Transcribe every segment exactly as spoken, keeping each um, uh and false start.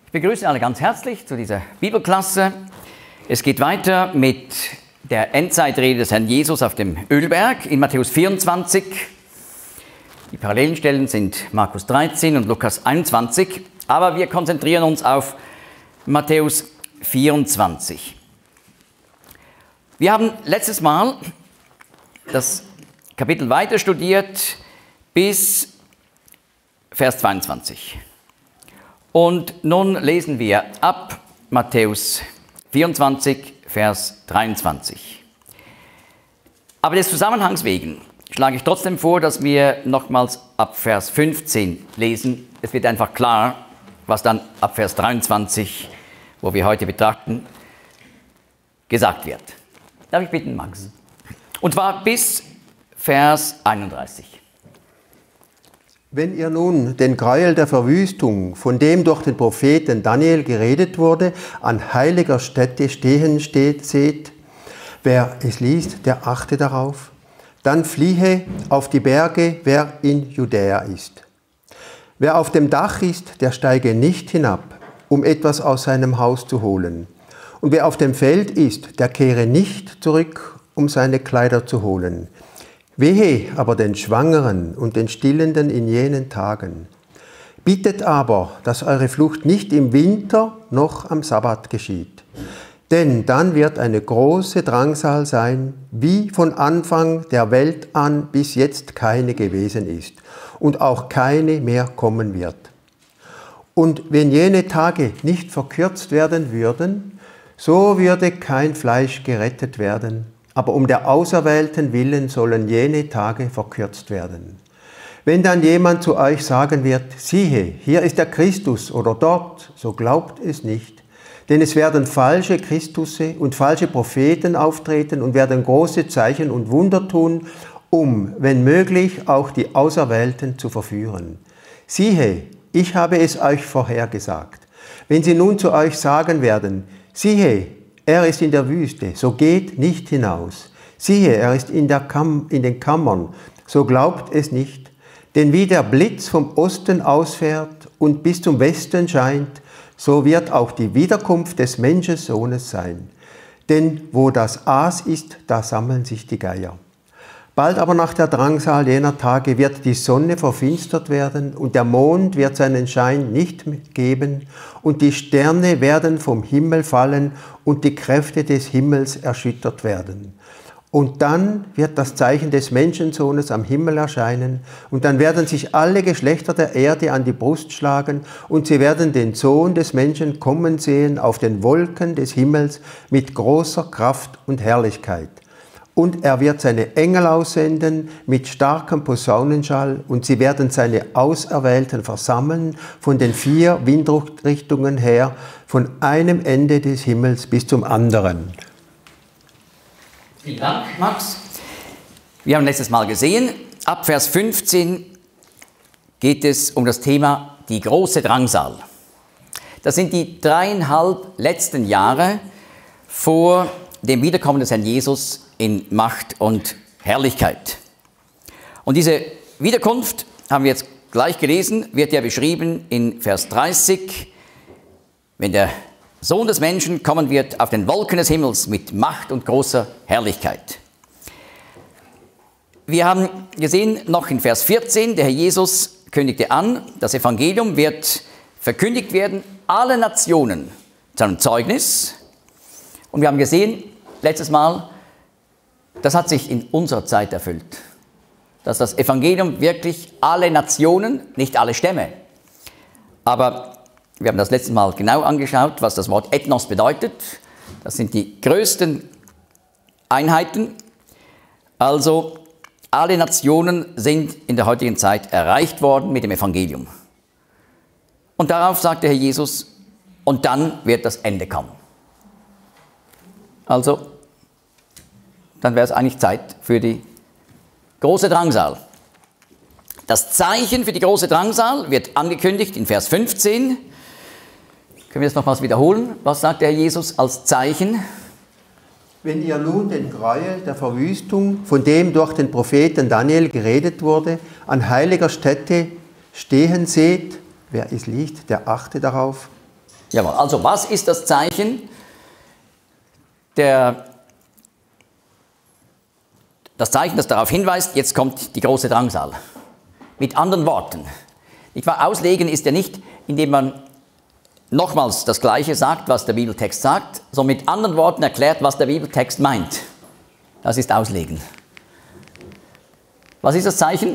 Ich begrüße alle ganz herzlich zu dieser Bibelklasse. Es geht weiter mit der Endzeitrede des Herrn Jesus auf dem Ölberg in Matthäus vierundzwanzig. Die Parallelstellen sind Markus dreizehn und Lukas einundzwanzig, aber wir konzentrieren uns auf Matthäus vierundzwanzig. Wir haben letztes Mal das Kapitel weiter studiert bis Vers zweiundzwanzig. Und nun lesen wir ab Matthäus vierundzwanzig, Vers dreiundzwanzig. Aber des Zusammenhangs wegen schlage ich trotzdem vor, dass wir nochmals ab Vers fünfzehn lesen. Es wird einfach klar, was dann ab Vers dreiundzwanzig, wo wir heute betrachten, gesagt wird. Darf ich bitten, Max? Und zwar bis Vers einunddreißig. Wenn ihr nun den Gräuel der Verwüstung, von dem durch den Propheten Daniel geredet wurde, an heiliger Stätte stehen steht, seht, wer es liest, der achte darauf, dann fliehe auf die Berge, wer in Judäa ist. Wer auf dem Dach ist, der steige nicht hinab, um etwas aus seinem Haus zu holen. Und wer auf dem Feld ist, der kehre nicht zurück, um seine Kleider zu holen. Wehe aber den Schwangeren und den Stillenden in jenen Tagen. Bittet aber, dass eure Flucht nicht im Winter noch am Sabbat geschieht. Denn dann wird eine große Drangsal sein, wie von Anfang der Welt an bis jetzt keine gewesen ist und auch keine mehr kommen wird. Und wenn jene Tage nicht verkürzt werden würden, so würde kein Fleisch gerettet werden. Aber um der Auserwählten willen sollen jene Tage verkürzt werden. Wenn dann jemand zu euch sagen wird, siehe, hier ist der Christus oder dort, so glaubt es nicht. Denn es werden falsche Christusse und falsche Propheten auftreten und werden große Zeichen und Wunder tun, um, wenn möglich, auch die Auserwählten zu verführen. Siehe, ich habe es euch vorhergesagt. Wenn sie nun zu euch sagen werden, siehe, er ist in der Wüste, so geht nicht hinaus. Siehe, er ist in, der Kam- in den Kammern, so glaubt es nicht. Denn wie der Blitz vom Osten ausfährt und bis zum Westen scheint, so wird auch die Wiederkunft des Menschensohnes sein. Denn wo das Aas ist, da sammeln sich die Geier. Bald aber nach der Drangsal jener Tage wird die Sonne verfinstert werden und der Mond wird seinen Schein nicht geben und die Sterne werden vom Himmel fallen und die Kräfte des Himmels erschüttert werden. Und dann wird das Zeichen des Menschensohnes am Himmel erscheinen und dann werden sich alle Geschlechter der Erde an die Brust schlagen und sie werden den Sohn des Menschen kommen sehen auf den Wolken des Himmels mit großer Kraft und Herrlichkeit. Und er wird seine Engel aussenden mit starkem Posaunenschall und sie werden seine Auserwählten versammeln von den vier Windrichtungen her, von einem Ende des Himmels bis zum anderen. Vielen Dank, Max. Wir haben letztes Mal gesehen, ab Vers fünfzehn geht es um das Thema die große Drangsal. Das sind die dreieinhalb letzten Jahre vor dem Wiederkommen des Herrn Jesus in Macht und Herrlichkeit. Und diese Wiederkunft, haben wir jetzt gleich gelesen, wird ja beschrieben in Vers dreißig, wenn der Sohn des Menschen kommen wird auf den Wolken des Himmels mit Macht und großer Herrlichkeit. Wir haben gesehen, noch in Vers vierzehn, der Herr Jesus kündigte an, das Evangelium wird verkündigt werden, alle Nationen zu einem Zeugnis. Und wir haben gesehen, letztes Mal, das hat sich in unserer Zeit erfüllt, dass das Evangelium wirklich alle Nationen, nicht alle Stämme, aber wir haben das letzte Mal genau angeschaut, was das Wort Ethnos bedeutet. Das sind die größten Einheiten. Also alle Nationen sind in der heutigen Zeit erreicht worden mit dem Evangelium. Und darauf sagt der Herr Jesus, und dann wird das Ende kommen. Also, dann wäre es eigentlich Zeit für die große Drangsal. Das Zeichen für die große Drangsal wird angekündigt in Vers fünfzehn. Können wir das nochmals wiederholen? Was sagt der Herr Jesus als Zeichen? Wenn ihr nun den Gräuel der Verwüstung, von dem durch den Propheten Daniel geredet wurde, an heiliger Stätte stehen seht, wer es liest, der achte darauf, Jawohl, also was ist das Zeichen der, das Zeichen, das darauf hinweist, jetzt kommt die große Drangsal. Mit anderen Worten. Ich war, auslegen ist ja nicht, indem man nochmals das Gleiche sagt, was der Bibeltext sagt, sondern mit anderen Worten erklärt, was der Bibeltext meint. Das ist Auslegen. Was ist das Zeichen?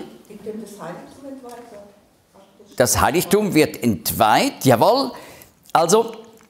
Das Heiligtum wird entweiht, jawohl. Also,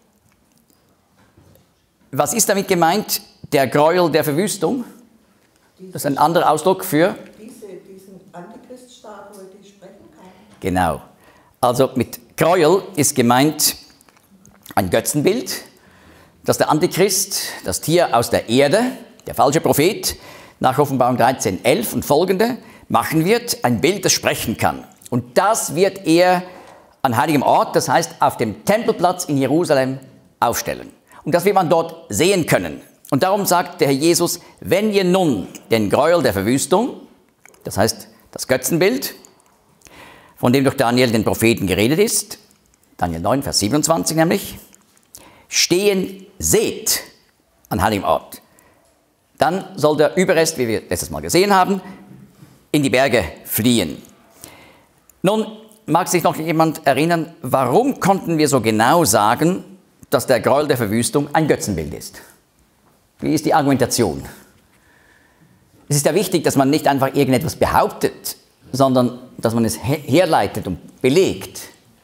was ist damit gemeint? Der Gräuel der Verwüstung? Das ist ein anderer Ausdruck für? Diese, diesen Antichrist-Staat, wo die sprechen kann. Genau. Also mit Gräuel ist gemeint ein Götzenbild, das der Antichrist, das Tier aus der Erde, der falsche Prophet, nach Offenbarung dreizehn, elf und folgende, machen wird, ein Bild, das sprechen kann. Und das wird er an heiligem Ort, das heißt auf dem Tempelplatz in Jerusalem, aufstellen. Und das wird man dort sehen können. Und darum sagt der Herr Jesus, wenn ihr nun den Gräuel der Verwüstung, das heißt das Götzenbild, von dem durch Daniel den Propheten geredet ist, Daniel neun, Vers siebenundzwanzig nämlich, stehen seht an heiligem Ort, dann soll der Überrest, wie wir letztes Mal gesehen haben, in die Berge fliehen. Nun mag sich noch jemand erinnern, warum konnten wir so genau sagen, dass der Gräuel der Verwüstung ein Götzenbild ist? Wie ist die Argumentation? Es ist ja wichtig, dass man nicht einfach irgendetwas behauptet, sondern dass man es herleitet und belegt.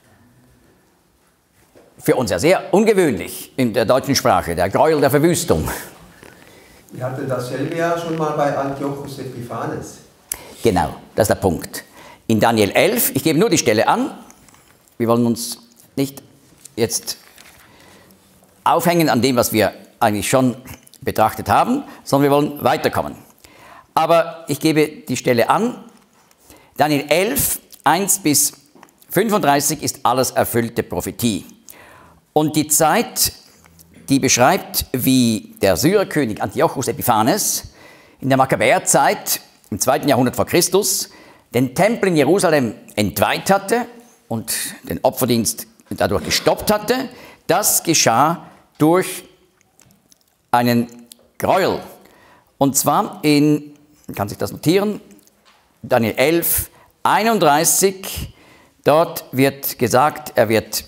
Für uns ja sehr ungewöhnlich in der deutschen Sprache, der Gräuel der Verwüstung. Wir hatten dasselbe ja schon mal bei Antiochus Epiphanes. Genau, das ist der Punkt. In Daniel elf, ich gebe nur die Stelle an, wir wollen uns nicht jetzt aufhängen an dem, was wir eigentlich schon betrachtet haben, sondern wir wollen weiterkommen. Aber ich gebe die Stelle an, Daniel elf, eins bis fünfunddreißig ist alles erfüllte Prophetie. Und die Zeit, die beschreibt, wie der Syrerkönig Antiochus Epiphanes in der Makkabäerzeit im zweiten Jahrhundert vor Christus den Tempel in Jerusalem entweiht hatte und den Opferdienst dadurch gestoppt hatte. Das geschah durch einen Gräuel. Und zwar in, man kann sich das notieren, Daniel elf, einunddreißig, dort wird gesagt, er wird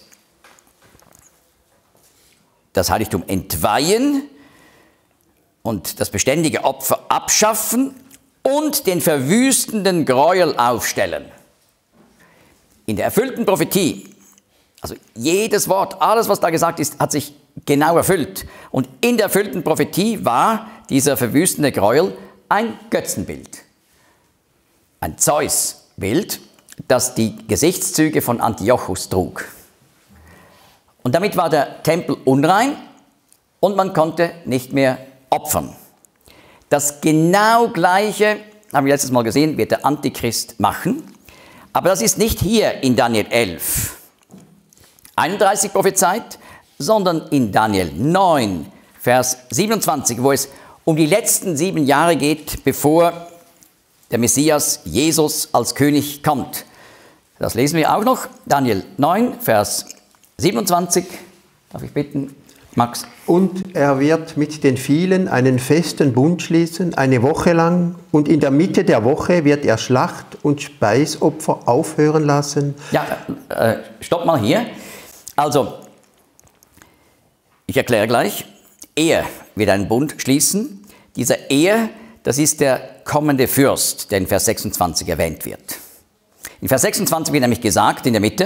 das Heiligtum entweihen und das beständige Opfer abschaffen und den verwüstenden Gräuel aufstellen. In der erfüllten Prophetie, also jedes Wort, alles, was da gesagt ist, hat sich genau erfüllt. Und in der erfüllten Prophetie war dieser verwüstende Gräuel ein Götzenbild. Ein Zeus-Bild, das die Gesichtszüge von Antiochus trug. Und damit war der Tempel unrein und man konnte nicht mehr opfern. Das genau Gleiche, haben wir letztes Mal gesehen, wird der Antichrist machen. Aber das ist nicht hier in Daniel elf, einunddreißig prophezeit, sondern in Daniel neun, Vers siebenundzwanzig, wo es um die letzten sieben Jahre geht, bevor der Messias Jesus als König kommt. Das lesen wir auch noch. Daniel neun, Vers siebenundzwanzig. Darf ich bitten, Max? Und er wird mit den vielen einen festen Bund schließen, eine Woche lang, und in der Mitte der Woche wird er Schlacht- und Speisopfer aufhören lassen. Ja, äh, stopp mal hier. Also, ich erkläre gleich. Er wird einen Bund schließen. Dieser Er, das ist der kommende Fürst, der in Vers sechsundzwanzig erwähnt wird. In Vers sechsundzwanzig wird nämlich gesagt, in der Mitte,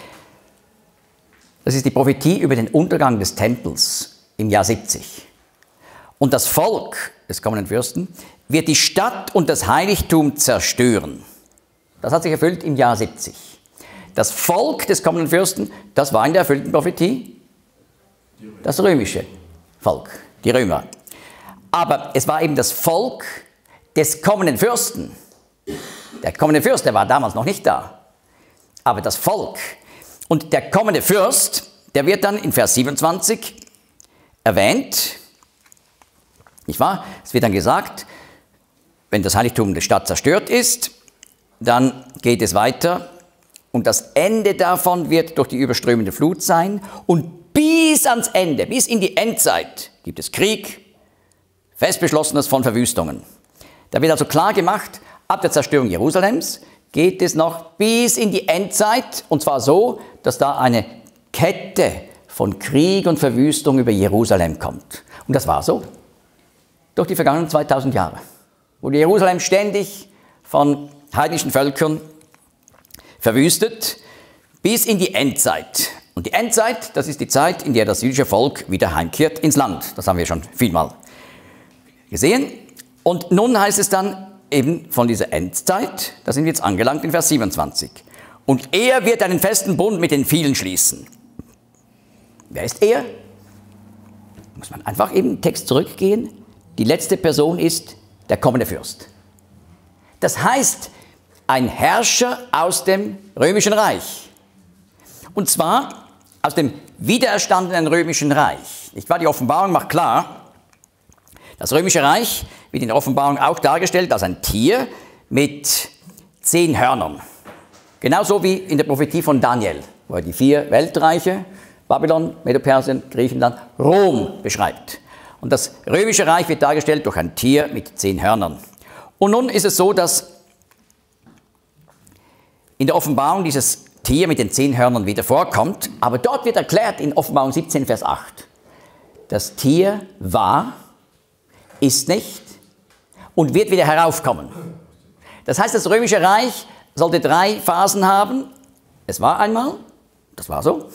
das ist die Prophetie über den Untergang des Tempels im Jahr siebzig. Und das Volk des kommenden Fürsten wird die Stadt und das Heiligtum zerstören. Das hat sich erfüllt im Jahr siebzig. Das Volk des kommenden Fürsten, das war in der erfüllten Prophetie das römische Volk, die Römer. Aber es war eben das Volk des kommenden Fürsten. Der kommende Fürst, der war damals noch nicht da. Aber das Volk. Und der kommende Fürst, der wird dann in Vers siebenundzwanzig erwähnt. Nicht wahr? Es wird dann gesagt, wenn das Heiligtum der Stadt zerstört ist, dann geht es weiter. Und das Ende davon wird durch die überströmende Flut sein. Und bis ans Ende, bis in die Endzeit gibt es Krieg, fest beschlossenes von Verwüstungen. Da wird also klar gemacht, ab der Zerstörung Jerusalems geht es noch bis in die Endzeit, und zwar so, dass da eine Kette von Krieg und Verwüstung über Jerusalem kommt. Und das war so durch die vergangenen zweitausend Jahre, wo Jerusalem ständig von heidnischen Völkern verwüstet, bis in die Endzeit. Und die Endzeit, das ist die Zeit, in der das jüdische Volk wieder heimkehrt ins Land. Das haben wir schon vielmal gesehen. Und nun heißt es dann eben von dieser Endzeit, da sind wir jetzt angelangt in Vers siebenundzwanzig. Und er wird einen festen Bund mit den vielen schließen. Wer ist er? Muss man einfach eben im Text zurückgehen. Die letzte Person ist der kommende Fürst. Das heißt, ein Herrscher aus dem Römischen Reich. Und zwar aus dem wiedererstandenen Römischen Reich. Nicht wahr? Die Offenbarung macht klar, das Römische Reich wird in der Offenbarung auch dargestellt als ein Tier mit zehn Hörnern. Genauso wie in der Prophetie von Daniel, wo er die vier Weltreiche, Babylon, Medo-Persien, Griechenland, Rom beschreibt. Und das Römische Reich wird dargestellt durch ein Tier mit zehn Hörnern. Und nun ist es so, dass in der Offenbarung dieses Tier mit den zehn Hörnern wieder vorkommt, aber dort wird erklärt in Offenbarung siebzehn, Vers acht, das Tier war, ist nicht und wird wieder heraufkommen. Das heißt, das Römische Reich sollte drei Phasen haben. Es war einmal, das war so,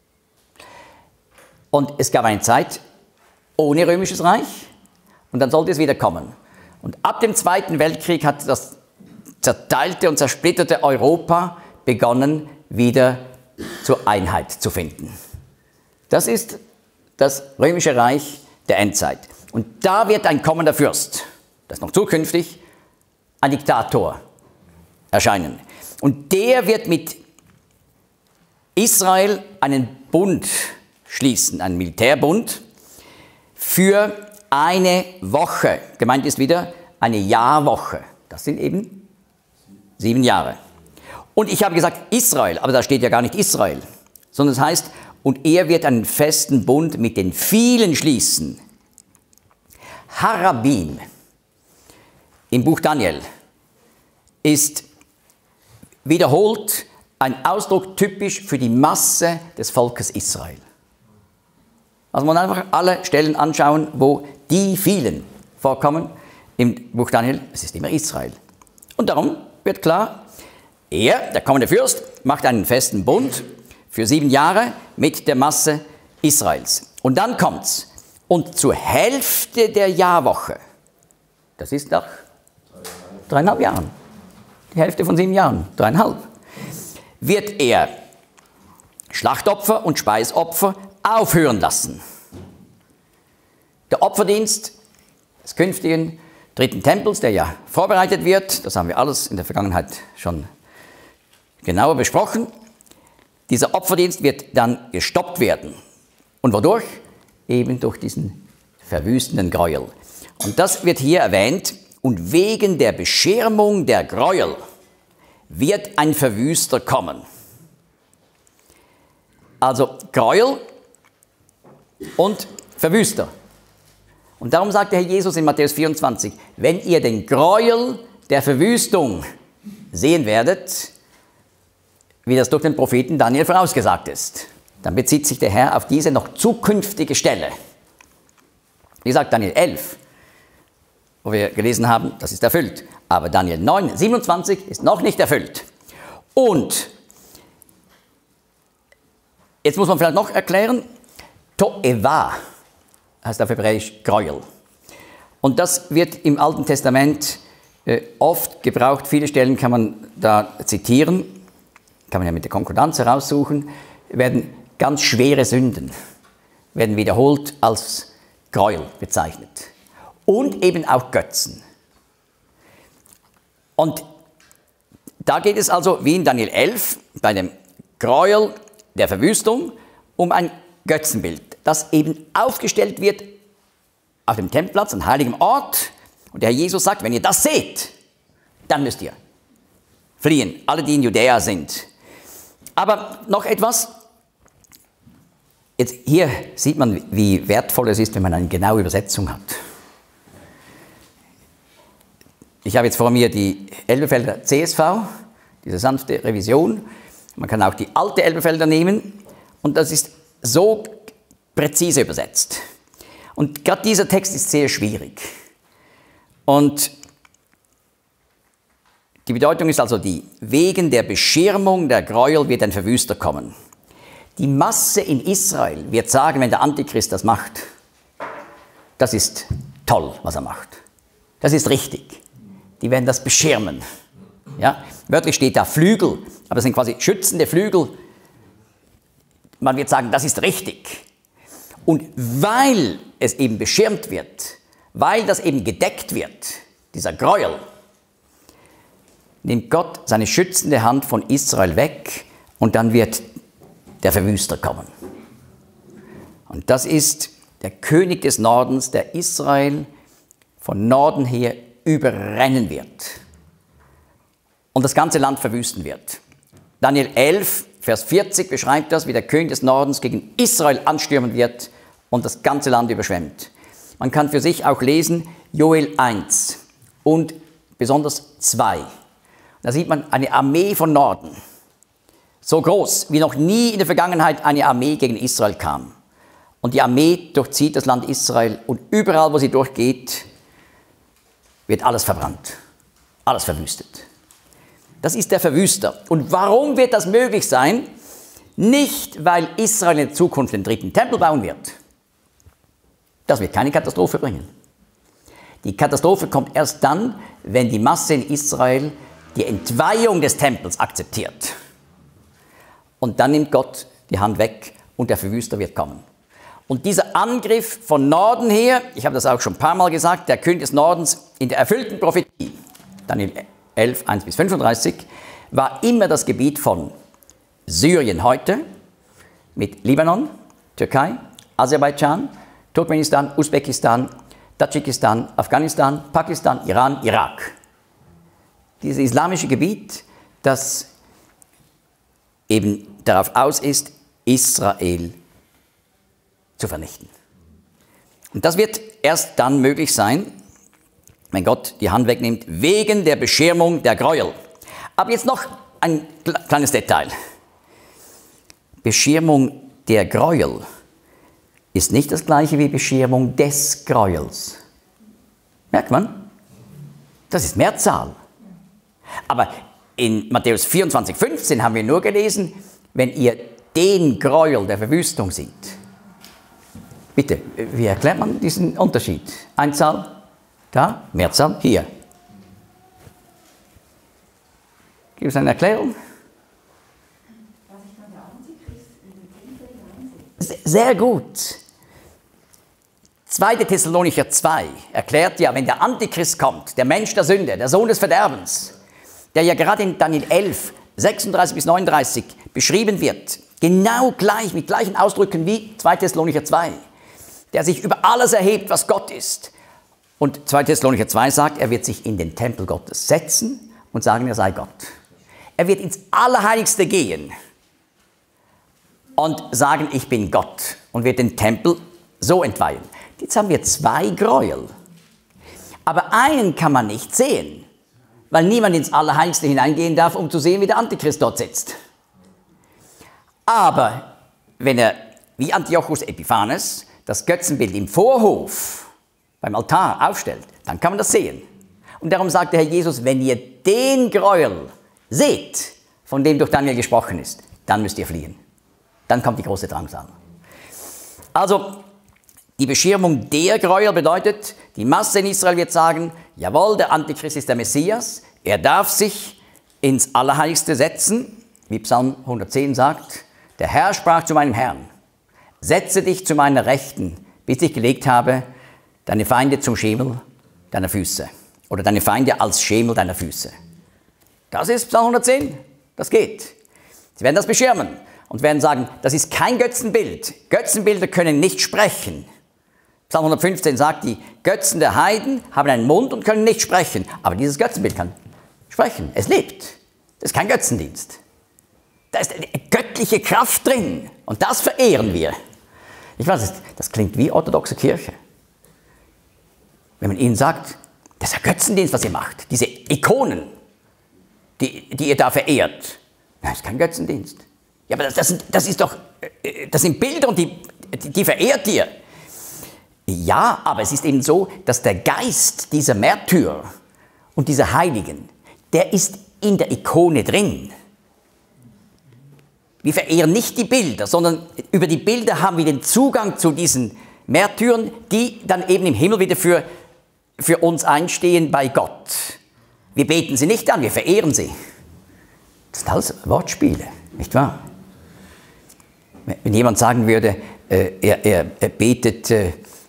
und es gab eine Zeit ohne Römisches Reich und dann sollte es wieder kommen. Und ab dem Zweiten Weltkrieg hat das zerteilte und zersplitterte Europa begonnen, wieder zur Einheit zu finden. Das ist das Römische Reich der Endzeit. Und da wird ein kommender Fürst, das ist noch zukünftig, ein Diktator erscheinen. Und der wird mit Israel einen Bund schließen, einen Militärbund, für eine Woche. Gemeint ist wieder eine Jahrwoche. Das sind eben sieben Jahre. Und ich habe gesagt Israel, aber da steht ja gar nicht Israel, sondern es heißt, und er wird einen festen Bund mit den vielen schließen. Harabim im Buch Daniel ist wiederholt ein Ausdruck typisch für die Masse des Volkes Israel. Also man einfach alle Stellen anschauen, wo die vielen vorkommen im Buch Daniel, es ist immer Israel. Und darum wird klar, er, der kommende Fürst, macht einen festen Bund für sieben Jahre mit der Masse Israels. Und dann kommt's. Und zur Hälfte der Jahrwoche, das ist nach dreieinhalb Jahren, die Hälfte von sieben Jahren, dreieinhalb, wird er Schlachtopfer und Speisopfer aufhören lassen. Der Opferdienst des künftigen dritten Tempels, der ja vorbereitet wird, das haben wir alles in der Vergangenheit schon genauer besprochen, dieser Opferdienst wird dann gestoppt werden. Und wodurch? Eben durch diesen verwüstenden Gräuel. Und das wird hier erwähnt, und wegen der Beschirmung der Gräuel wird ein Verwüster kommen. Also Gräuel und Verwüster. Und darum sagt der Herr Jesus in Matthäus vierundzwanzig, wenn ihr den Gräuel der Verwüstung sehen werdet, wie das durch den Propheten Daniel vorausgesagt ist, dann bezieht sich der Herr auf diese noch zukünftige Stelle. Wie gesagt, Daniel elf, wo wir gelesen haben, das ist erfüllt. Aber Daniel neun, siebenundzwanzig ist noch nicht erfüllt. Und jetzt muss man vielleicht noch erklären, To'eva heißt auf Hebräisch Gräuel. Und das wird im Alten Testament äh, oft gebraucht. Viele Stellen kann man da zitieren, kann man ja mit der Konkordanz heraussuchen, werden ganz schwere Sünden, werden wiederholt als Gräuel bezeichnet. Und eben auch Götzen. Und da geht es also, wie in Daniel elf, bei dem Gräuel der Verwüstung, um ein Götzenbild, das eben aufgestellt wird auf dem Tempelplatz, an heiligem Ort. Und der Herr Jesus sagt, wenn ihr das seht, dann müsst ihr fliehen, alle, die in Judäa sind. Aber noch etwas, Jetzt hier sieht man, wie wertvoll es ist, wenn man eine genaue Übersetzung hat. Ich habe jetzt vor mir die Elberfelder C S V, diese sanfte Revision. Man kann auch die alte Elberfelder nehmen und das ist so präzise übersetzt. Und gerade dieser Text ist sehr schwierig. Und die Bedeutung ist also die, wegen der Beschirmung der Gräuel wird ein Verwüster kommen. Die Masse in Israel wird sagen, wenn der Antichrist das macht, das ist toll, was er macht. Das ist richtig. Die werden das beschirmen. Ja? Wörtlich steht da Flügel, aber das sind quasi schützende Flügel. Man wird sagen, das ist richtig. Und weil es eben beschirmt wird, weil das eben gedeckt wird, dieser Gräuel, nimmt Gott seine schützende Hand von Israel weg und dann wird der Verwüster kommen. Und das ist der König des Nordens, der Israel von Norden her überrennen wird und das ganze Land verwüsten wird. Daniel elf, Vers vierzig beschreibt das, wie der König des Nordens gegen Israel anstürmen wird und das ganze Land überschwemmt. Man kann für sich auch lesen Joel eins und besonders zwei. Da sieht man eine Armee von Norden, so groß, wie noch nie in der Vergangenheit eine Armee gegen Israel kam. Und die Armee durchzieht das Land Israel und überall, wo sie durchgeht, wird alles verbrannt, alles verwüstet. Das ist der Verwüster. Und warum wird das möglich sein? Nicht, weil Israel in Zukunft den dritten Tempel bauen wird. Das wird keine Katastrophe bringen. Die Katastrophe kommt erst dann, wenn die Masse in Israel die Entweihung des Tempels akzeptiert. Und dann nimmt Gott die Hand weg und der Verwüster wird kommen. Und dieser Angriff von Norden her, ich habe das auch schon ein paar Mal gesagt, der König des Nordens in der erfüllten Prophetie, Daniel elf, eins bis fünfunddreißig, war immer das Gebiet von Syrien heute, mit Libanon, Türkei, Aserbaidschan, Turkmenistan, Usbekistan, Tadschikistan, Afghanistan, Pakistan, Iran, Irak. Dieses islamische Gebiet, das eben darauf aus ist, Israel zu vernichten. Und das wird erst dann möglich sein, wenn Gott die Hand wegnimmt, wegen der Beschirmung der Gräuel. Aber jetzt noch ein kleines Detail. Beschirmung der Gräuel ist nicht das gleiche wie Beschirmung des Gräuels. Merkt man? Das ist Mehrzahl. Aber in Matthäus vierundzwanzig, fünfzehn haben wir nur gelesen, wenn ihr den Gräuel der Verwüstung seht. Bitte, wie erklärt man diesen Unterschied? Einzahl, da, Mehrzahl, hier. Gibt es eine Erklärung? Sehr gut. zweiter Thessalonicher zwei erklärt ja, wenn der Antichrist kommt, der Mensch der Sünde, der Sohn des Verderbens, der ja gerade in Daniel elf, sechsunddreißig bis neununddreißig beschrieben wird, genau gleich, mit gleichen Ausdrücken wie zweiter Thessalonicher zwei, der sich über alles erhebt, was Gott ist. Und zweiter Thessalonicher zwei sagt, er wird sich in den Tempel Gottes setzen und sagen, er sei Gott. Er wird ins Allerheiligste gehen und sagen, ich bin Gott, und wird den Tempel so entweihen. Jetzt haben wir zwei Gräuel. Aber einen kann man nicht sehen, weil niemand ins Allerheiligste hineingehen darf, um zu sehen, wie der Antichrist dort sitzt. Aber wenn er, wie Antiochus Epiphanes, das Götzenbild im Vorhof beim Altar aufstellt, dann kann man das sehen. Und darum sagt der Herr Jesus, wenn ihr den Gräuel seht, von dem durch Daniel gesprochen ist, dann müsst ihr fliehen. Dann kommt die große Drangsal. Also, die Beschirmung der Gräuel bedeutet, die Masse in Israel wird sagen, jawohl, der Antichrist ist der Messias, er darf sich ins Allerheiligste setzen, wie Psalm hundertzehn sagt, der Herr sprach zu meinem Herrn, setze dich zu meiner Rechten, bis ich gelegt habe, deine Feinde zum Schemel deiner Füße, oder deine Feinde als Schemel deiner Füße. Das ist Psalm hundertzehn, das geht. Sie werden das beschirmen und werden sagen, das ist kein Götzenbild. Götzenbilder können nicht sprechen. Psalm hundertfünfzehn sagt, die Götzen der Heiden haben einen Mund und können nicht sprechen. Aber dieses Götzenbild kann sprechen. Es lebt. Das ist kein Götzendienst. Da ist eine göttliche Kraft drin. Und das verehren wir. Ich weiß, das klingt wie orthodoxe Kirche. Wenn man ihnen sagt, das ist ja Götzendienst, was ihr macht, diese Ikonen, die, die ihr da verehrt, das ist kein Götzendienst. Ja, aber das, das, sind, das ist doch, das sind Bilder und die, die, die verehrt ihr. Ja, aber es ist eben so, dass der Geist dieser Märtyrer und dieser Heiligen, der ist in der Ikone drin. Wir verehren nicht die Bilder, sondern über die Bilder haben wir den Zugang zu diesen Märtyrern, die dann eben im Himmel wieder für, für uns einstehen bei Gott. Wir beten sie nicht an, wir verehren sie. Das sind alles Wortspiele, nicht wahr? Wenn jemand sagen würde, äh, er, er, er betet äh,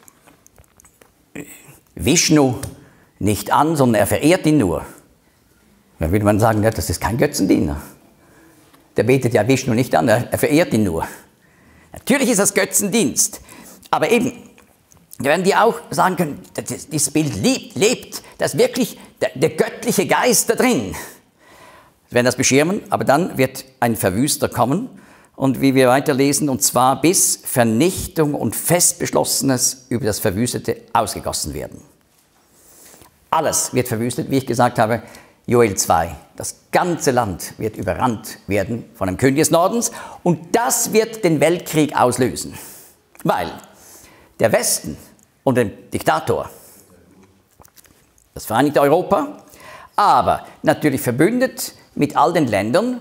Vishnu nicht an, sondern er verehrt ihn nur, dann würde man sagen, ja, das ist kein Götzendiener. Der betet ja Vishnu nicht an, er verehrt ihn nur. Natürlich ist das Götzendienst, aber eben, da werden die auch sagen können, dieses Bild lebt, lebt, da ist wirklich der, der göttliche Geist da drin. Wir werden das beschirmen, aber dann wird ein Verwüster kommen und wie wir weiterlesen, und zwar bis Vernichtung und Festbeschlossenes über das Verwüstete ausgegossen werden. Alles wird verwüstet, wie ich gesagt habe, Joel zwei. Das ganze Land wird überrannt werden von dem König des Nordens und das wird den Weltkrieg auslösen. Weil der Westen und der Diktator, das Vereinigte Europa, aber natürlich verbündet mit all den Ländern,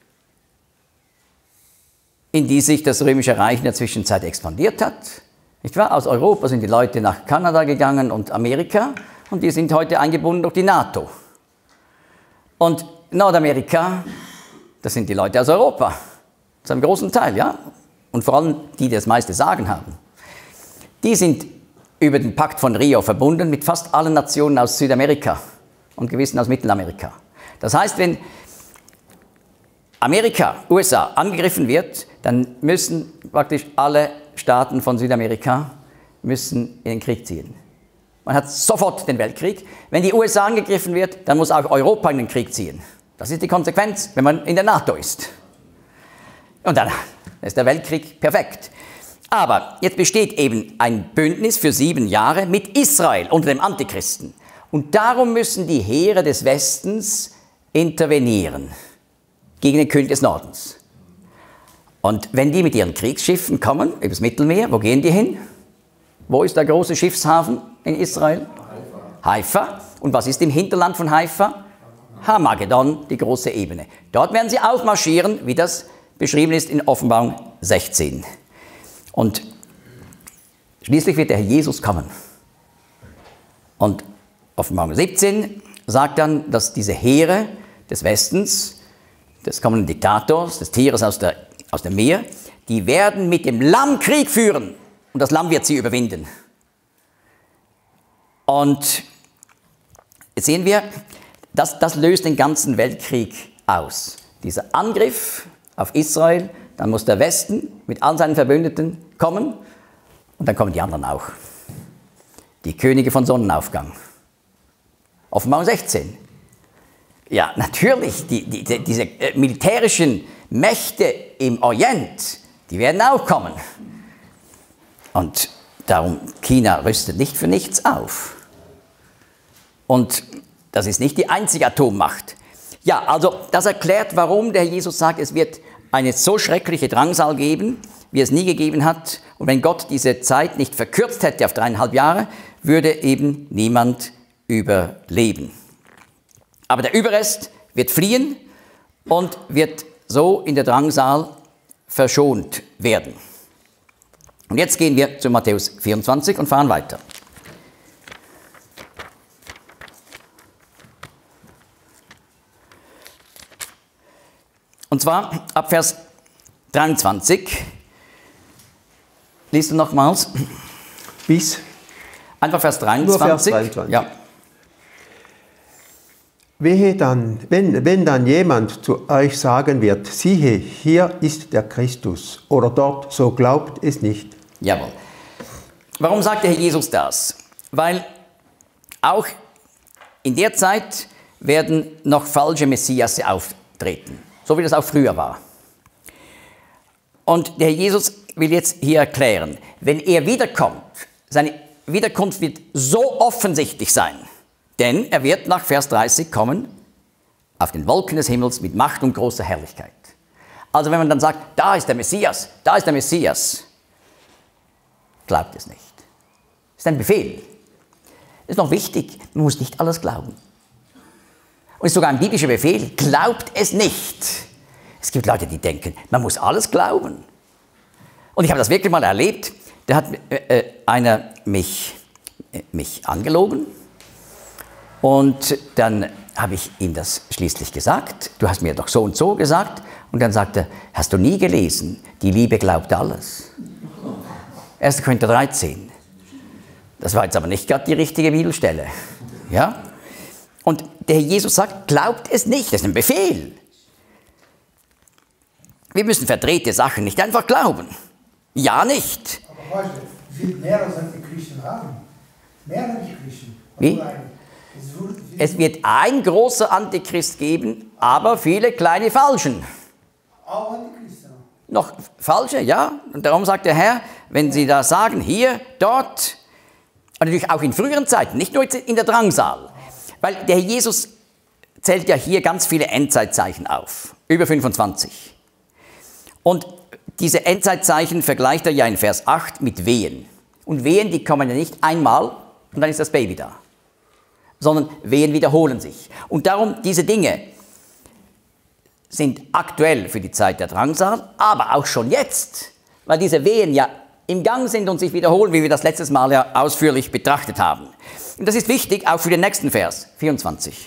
in die sich das Römische Reich in der Zwischenzeit expandiert hat. Nicht wahr? Aus Europa sind die Leute nach Kanada gegangen und Amerika und die sind heute eingebunden durch die NATO. Und Nordamerika, das sind die Leute aus Europa, zu einem großen Teil, ja. Und vor allem die, die das meiste Sagen haben. Die sind über den Pakt von Rio verbunden mit fast allen Nationen aus Südamerika und gewissen aus Mittelamerika. Das heißt, wenn Amerika, U S A, angegriffen wird, dann müssen praktisch alle Staaten von Südamerika müssen in den Krieg ziehen. Man hat sofort den Weltkrieg. Wenn die U S A angegriffen wird, dann muss auch Europa in den Krieg ziehen. Das ist die Konsequenz, wenn man in der NATO ist. Und dann ist der Weltkrieg perfekt. Aber jetzt besteht eben ein Bündnis für sieben Jahre mit Israel unter dem Antichristen. Und darum müssen die Heere des Westens intervenieren gegen den König des Nordens. Und wenn die mit ihren Kriegsschiffen kommen, übers Mittelmeer, wo gehen die hin? Wo ist der große Schiffshafen in Israel? Haifa. Haifa. Und was ist im Hinterland von Haifa? Hamagedon, die große Ebene. Dort werden sie aufmarschieren, wie das beschrieben ist in Offenbarung sechzehn. Und schließlich wird der Herr Jesus kommen. Und Offenbarung siebzehn sagt dann, dass diese Heere des Westens, des kommenden Diktators, des Tieres aus, der, aus dem Meer, die werden mit dem Lamm Krieg führen. Und das Lamm wird sie überwinden. Und jetzt sehen wir, das, das löst den ganzen Weltkrieg aus. Dieser Angriff auf Israel, dann muss der Westen mit all seinen Verbündeten kommen und dann kommen die anderen auch. Die Könige von Sonnenaufgang. Offenbarung sechzehn. Ja, natürlich, die, die, diese äh, militärischen Mächte im Orient, die werden auch kommen. Und darum, China rüstet nicht für nichts auf. Und das ist nicht die einzige Atommacht. Ja, also das erklärt, warum der Jesus sagt, es wird eine so schreckliche Drangsal geben, wie es nie gegeben hat. Und wenn Gott diese Zeit nicht verkürzt hätte auf dreieinhalb Jahre, würde eben niemand überleben. Aber der Überrest wird fliehen und wird so in der Drangsal verschont werden. Und jetzt gehen wir zu Matthäus vierundzwanzig und fahren weiter. Und zwar ab Vers dreiundzwanzig. Liest du nochmals? Bis? Einfach Vers dreiundzwanzig. Nur Vers dreiundzwanzig. Ja. Wehe dann, wenn, wenn dann jemand zu euch sagen wird, siehe, hier ist der Christus, oder dort, so glaubt es nicht. Jawohl. Warum sagt der Herr Jesus das? Weil auch in der Zeit werden noch falsche Messiasse auftreten, so wie das auch früher war. Und der Herr Jesus will jetzt hier erklären, wenn er wiederkommt, seine Wiederkunft wird so offensichtlich sein, denn er wird nach Vers dreißig kommen, auf den Wolken des Himmels mit Macht und großer Herrlichkeit. Also wenn man dann sagt, da ist der Messias, da ist der Messias, glaubt es nicht. Das ist ein Befehl. Das ist noch wichtig, man muss nicht alles glauben. Und es ist sogar ein biblischer Befehl, glaubt es nicht. Es gibt Leute, die denken, man muss alles glauben. Und ich habe das wirklich mal erlebt, da hat äh, einer mich, äh, mich angelogen und dann habe ich ihm das schließlich gesagt, du hast mir doch so und so gesagt, und dann sagte er, hast du nie gelesen, die Liebe glaubt alles. erster Korinther dreizehn. Das war jetzt aber nicht gerade die richtige Bibelstelle. Ja? Und der Herr Jesus sagt, glaubt es nicht, das ist ein Befehl. Wir müssen verdrehte Sachen nicht einfach glauben. Ja, nicht. Aber heute wird mehr als Antichristen haben. Mehr Antichristen. Wie? Es wird ein großer Antichrist geben, aber viele kleine Falschen. Auch Antichristen. Noch falsche, ja. Und darum sagt der Herr, wenn Sie da sagen, hier, dort, und natürlich auch in früheren Zeiten, nicht nur in der Drangsal, weil der Herr Jesus zählt ja hier ganz viele Endzeitzeichen auf, über fünfundzwanzig. Und diese Endzeitzeichen vergleicht er ja in Vers acht mit Wehen. Und Wehen, die kommen ja nicht einmal und dann ist das Baby da, sondern Wehen wiederholen sich. Und darum, diese Dinge sind aktuell für die Zeit der Drangsal, aber auch schon jetzt, weil diese Wehen ja im Gang sind und sich wiederholen, wie wir das letztes Mal ja ausführlich betrachtet haben. Und das ist wichtig, auch für den nächsten Vers, vierundzwanzig.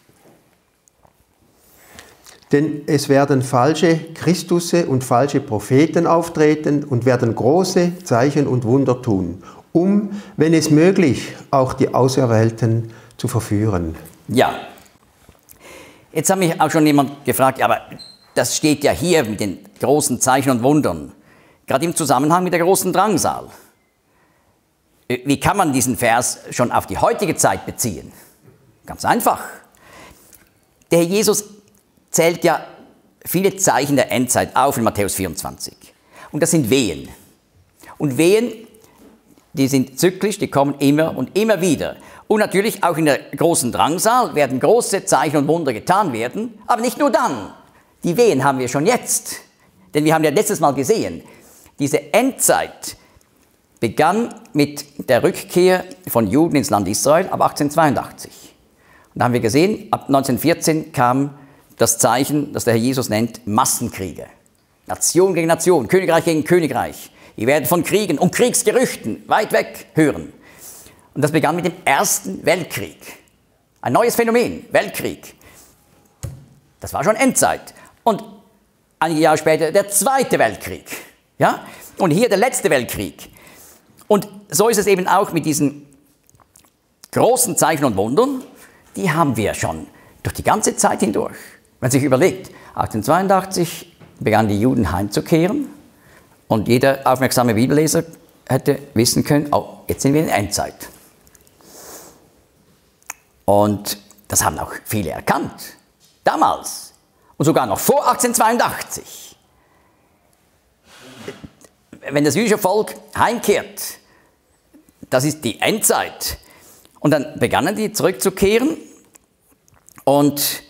Denn es werden falsche Christusse und falsche Propheten auftreten und werden große Zeichen und Wunder tun, um, wenn es möglich, auch die Auserwählten zu verführen. Ja, jetzt hat mich auch schon jemand gefragt, aber das steht ja hier mit den großen Zeichen und Wundern, gerade im Zusammenhang mit der großen Drangsal. Wie kann man diesen Vers schon auf die heutige Zeit beziehen? Ganz einfach. Der Herr Jesus zählt ja viele Zeichen der Endzeit auf in Matthäus vierundzwanzig. Und das sind Wehen. Und Wehen, die sind zyklisch, die kommen immer und immer wieder. Und natürlich auch in der großen Drangsal werden große Zeichen und Wunder getan werden, aber nicht nur dann. Die Wehen haben wir schon jetzt. Denn wir haben ja letztes Mal gesehen, diese Endzeit begann mit der Rückkehr von Juden ins Land Israel ab achtzehnhundertzweiundachtzig. Und da haben wir gesehen, ab neunzehnhundertvierzehn kam das Zeichen, das der Herr Jesus nennt, Massenkriege. Nation gegen Nation, Königreich gegen Königreich. Ihr werdet von Kriegen und Kriegsgerüchten weit weg hören. Und das begann mit dem Ersten Weltkrieg. Ein neues Phänomen, Weltkrieg. Das war schon Endzeit. Und einige Jahre später der Zweite Weltkrieg. Ja? Und hier der letzte Weltkrieg. Und so ist es eben auch mit diesen großen Zeichen und Wundern. Die haben wir schon durch die ganze Zeit hindurch. Wenn man sich überlegt, achtzehnhundertzweiundachtzig begannen die Juden heimzukehren und jeder aufmerksame Bibelleser hätte wissen können, oh, jetzt sind wir in der Endzeit. Und das haben auch viele erkannt, damals und sogar noch vor achtzehnhundertzweiundachtzig. Wenn das jüdische Volk heimkehrt, das ist die Endzeit. Und dann begannen die zurückzukehren und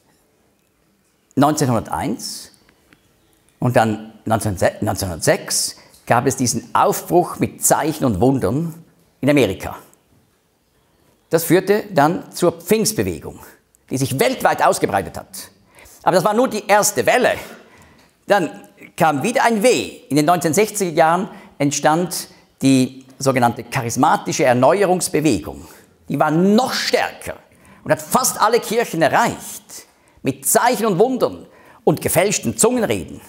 neunzehnhunderteins und dann neunzehnhundertsechs gab es diesen Aufbruch mit Zeichen und Wundern in Amerika. Das führte dann zur Pfingstbewegung, die sich weltweit ausgebreitet hat. Aber das war nur die erste Welle. Dann kam wieder ein W. In den neunzehnhundertsechziger Jahren entstand die sogenannte charismatische Erneuerungsbewegung. Die war noch stärker und hat fast alle Kirchen erreicht. Mit Zeichen und Wundern und gefälschten Zungenreden.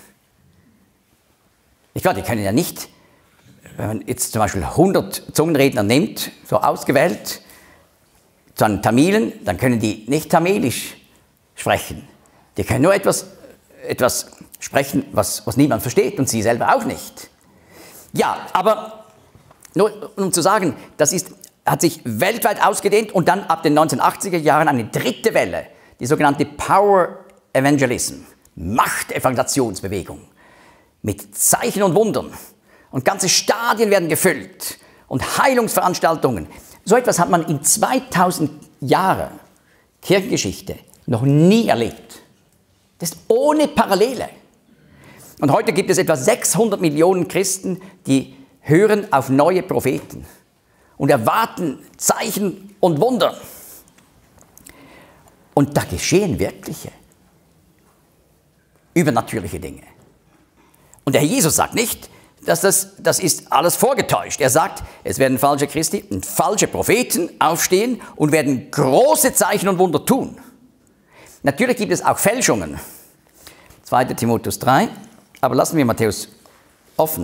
Ich glaube, die können ja nicht, wenn man jetzt zum Beispiel hundert Zungenredner nimmt, so ausgewählt, zu einem Tamilen, dann können die nicht tamilisch sprechen. Die können nur etwas, etwas sprechen, was, was niemand versteht und sie selber auch nicht. Ja, aber nur um zu sagen, das ist, hat sich weltweit ausgedehnt und dann ab den neunzehnhundertachtziger Jahren eine dritte Welle, die sogenannte Power Evangelism, Machtevangelisationsbewegung, mit Zeichen und Wundern. und ganze Stadien werden gefüllt und Heilungsveranstaltungen. So etwas hat man in zweitausend Jahren Kirchengeschichte noch nie erlebt. Das ist ohne Parallele. Und heute gibt es etwa sechshundert Millionen Christen, die hören auf neue Propheten und erwarten Zeichen und Wunder. Und da geschehen wirkliche, übernatürliche Dinge. Und der Herr Jesus sagt nicht, dass das, das ist alles vorgetäuscht. Er sagt, es werden falsche Christi und falsche Propheten aufstehen und werden große Zeichen und Wunder tun. Natürlich gibt es auch Fälschungen. zweiter Timotheus drei, aber lassen wir Matthäus offen.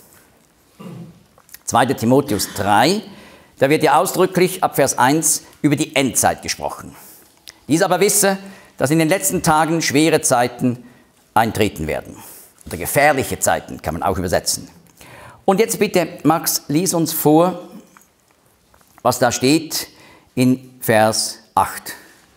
zweiter Timotheus drei, da wird ja ausdrücklich ab Vers eins über die Endzeit gesprochen. Dies aber wisse, dass in den letzten Tagen schwere Zeiten eintreten werden. Oder gefährliche Zeiten kann man auch übersetzen. Und jetzt bitte, Max, lies uns vor, was da steht in Vers acht.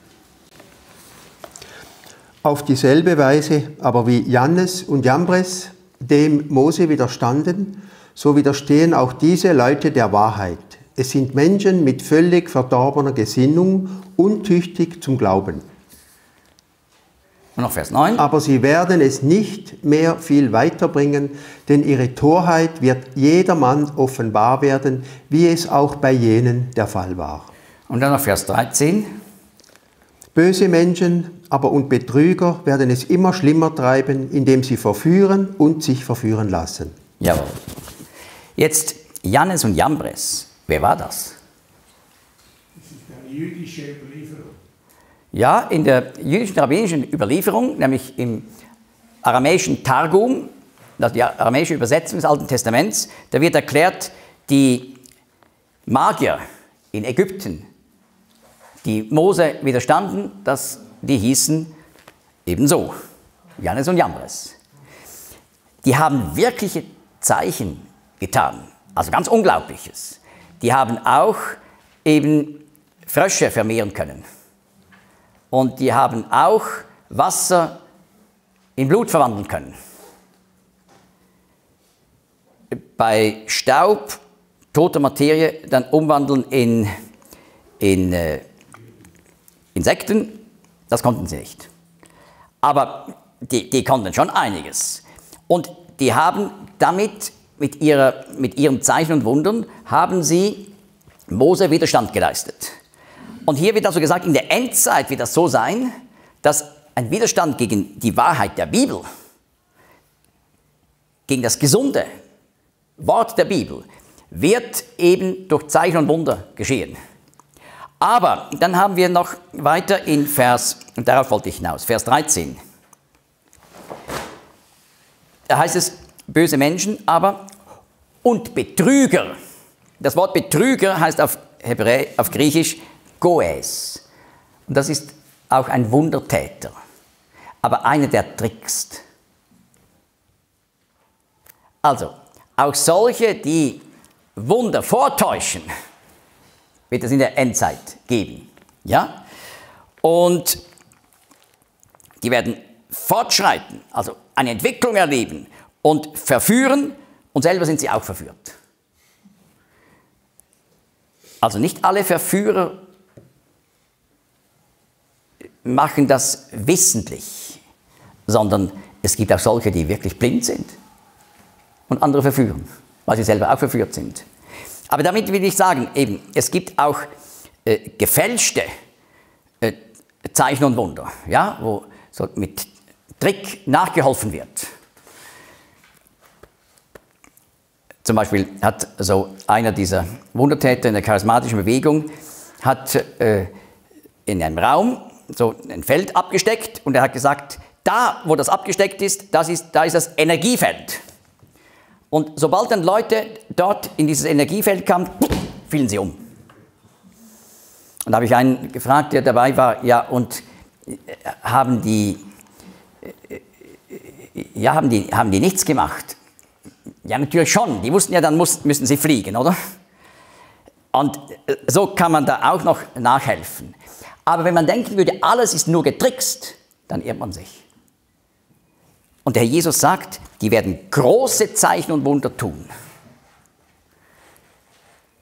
Auf dieselbe Weise aber wie Jannes und Jambres dem Mose widerstanden, so widerstehen auch diese Leute der Wahrheit. Es sind Menschen mit völlig verdorbener Gesinnung, untüchtig zum Glauben. Und noch Vers neun. Aber sie werden es nicht mehr viel weiterbringen, denn ihre Torheit wird jedermann offenbar werden, wie es auch bei jenen der Fall war. Und dann noch Vers dreizehn. Böse Menschen aber und Betrüger werden es immer schlimmer treiben, indem sie verführen und sich verführen lassen. Jawohl. Jetzt Jannes und Jambres. Wer war das? Das ist eine jüdische Überlieferung. Ja, in der jüdischen rabbinischen Überlieferung, nämlich im aramäischen Targum, also die aramäische Übersetzung des Alten Testaments, da wird erklärt, die Magier in Ägypten, die Mose widerstanden, dass die hießen ebenso, Jannes und Jambres. Die haben wirkliche Zeichen getan, also ganz Unglaubliches. Die haben auch eben Frösche vermehren können. Und die haben auch Wasser in Blut verwandeln können. Bei Staub, toter Materie, dann umwandeln in, in äh, Insekten, das konnten sie nicht. Aber die, die konnten schon einiges. Und die haben damit, mit, ihrer, mit ihren Zeichen und Wundern, haben sie Mose Widerstand geleistet. Und hier wird also gesagt, in der Endzeit wird das so sein, dass ein Widerstand gegen die Wahrheit der Bibel, gegen das gesunde Wort der Bibel, wird eben durch Zeichen und Wunder geschehen. Aber dann haben wir noch weiter in Vers, und darauf wollte ich hinaus, Vers dreizehn. Da heißt es, böse Menschen aber und Betrüger. Das Wort Betrüger heißt auf, Hebräisch, auf Griechisch Goes. Und das ist auch ein Wundertäter, aber einer, der trickst. Also, auch solche, die Wunder vortäuschen, wird es in der Endzeit geben. Ja? Und die werden fortschreiten, also eine Entwicklung erleben und verführen, und selber sind sie auch verführt. Also nicht alle Verführer machen das wissentlich, sondern es gibt auch solche, die wirklich blind sind und andere verführen, weil sie selber auch verführt sind. Aber damit will ich sagen, eben, es gibt auch äh, gefälschte äh, Zeichen und Wunder, ja, wo so mit Trick nachgeholfen wird. Zum Beispiel hat so einer dieser Wundertäter in der charismatischen Bewegung hat äh, in einem Raum so ein Feld abgesteckt und er hat gesagt, da, wo das abgesteckt ist, das ist, da ist das Energiefeld. Und sobald dann Leute dort in dieses Energiefeld kamen, fielen sie um. Und da habe ich einen gefragt, der dabei war, ja, und haben die, ja, haben die, haben die nichts gemacht? Ja, natürlich schon. Die wussten ja, dann muss, müssen sie fliegen, oder? Und so kann man da auch noch nachhelfen. Aber wenn man denken würde, alles ist nur getrickst, dann irrt man sich. Und der Herr Jesus sagt, die werden große Zeichen und Wunder tun.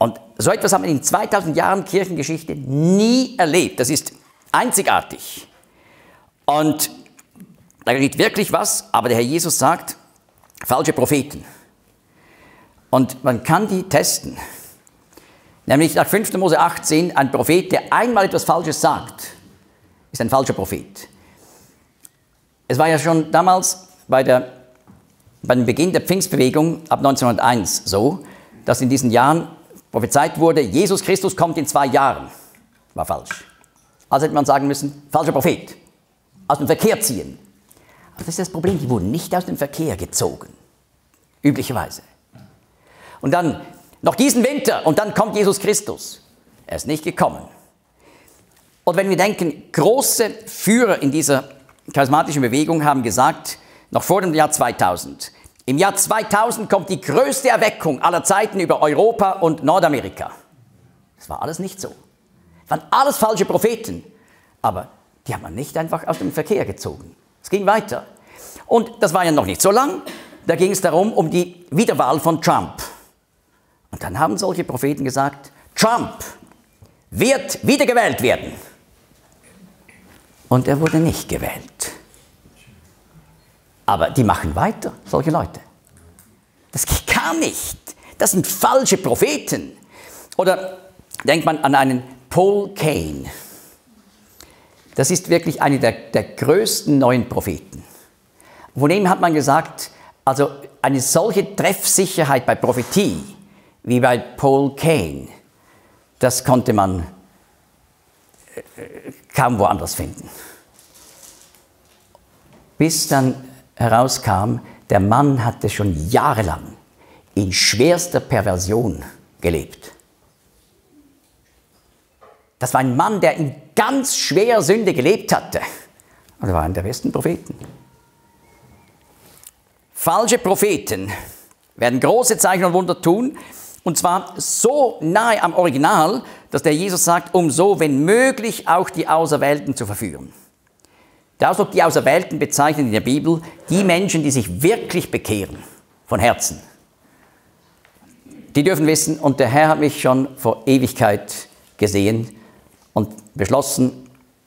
Und so etwas hat man in zweitausend Jahren Kirchengeschichte nie erlebt. Das ist einzigartig. Und da geht wirklich was, aber der Herr Jesus sagt, falsche Propheten. Und man kann die testen. Nämlich nach fünfter Mose achtzehn, ein Prophet, der einmal etwas Falsches sagt, ist ein falscher Prophet. Es war ja schon damals bei, der, bei dem Beginn der Pfingstbewegung ab neunzehnhunderteins so, dass in diesen Jahren prophezeit wurde, Jesus Christus kommt in zwei Jahren. War falsch. Also hätte man sagen müssen, falscher Prophet. Aus dem Verkehr ziehen. Aber das ist das Problem, die wurden nicht aus dem Verkehr gezogen. Üblicherweise. Und dann noch diesen Winter und dann kommt Jesus Christus. Er ist nicht gekommen. Und wenn wir denken, große Führer in dieser charismatischen Bewegung haben gesagt, noch vor dem Jahr zweitausend, im Jahr zweitausend kommt die größte Erweckung aller Zeiten über Europa und Nordamerika. Das war alles nicht so. Das waren alles falsche Propheten. Aber die hat man nicht einfach aus dem Verkehr gezogen. Es ging weiter. Und das war ja noch nicht so lang. Da ging es darum, um die Wiederwahl von Trump. Und dann haben solche Propheten gesagt, Trump wird wiedergewählt werden. Und er wurde nicht gewählt. Aber die machen weiter, solche Leute. Das geht gar nicht. Das sind falsche Propheten. Oder denkt man an einen Paul Cain. Das ist wirklich einer der, der größten neuen Propheten. Von ihm hat man gesagt, also eine solche Treffsicherheit bei Prophetie wie bei Paul Cain, das konnte man kaum woanders finden. Bis dann herauskam, der Mann hatte schon jahrelang in schwerster Perversion gelebt. Das war ein Mann, der in ganz schwerer Sünde gelebt hatte. Und er war einer der besten Propheten. Falsche Propheten werden große Zeichen und Wunder tun, und zwar so nahe am Original, dass der Jesus sagt, um so, wenn möglich, auch die Auserwählten zu verführen. Der Ausdruck die Auserwählten bezeichnet in der Bibel die Menschen, die sich wirklich bekehren, von Herzen. Die dürfen wissen, und der Herr hat mich schon vor Ewigkeit gesehen und beschlossen,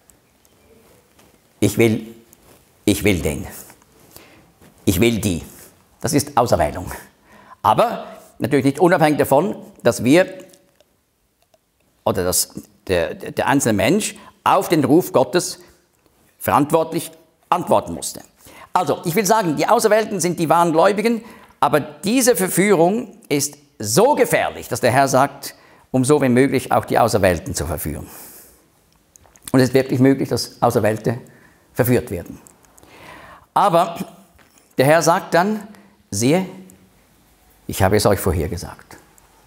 ich will, ich will den. Ich will die. Das ist Auserwählung. Aber natürlich nicht unabhängig davon, dass wir oder dass der, der einzelne Mensch auf den Ruf Gottes verantwortlich antworten musste. Also, ich will sagen, die Auserwählten sind die wahren Gläubigen, aber diese Verführung ist so gefährlich, dass der Herr sagt, um so wie möglich auch die Auserwählten zu verführen. Und es ist wirklich möglich, dass Auserwählte verführt werden. Aber der Herr sagt dann, siehe, ich habe es euch vorher gesagt.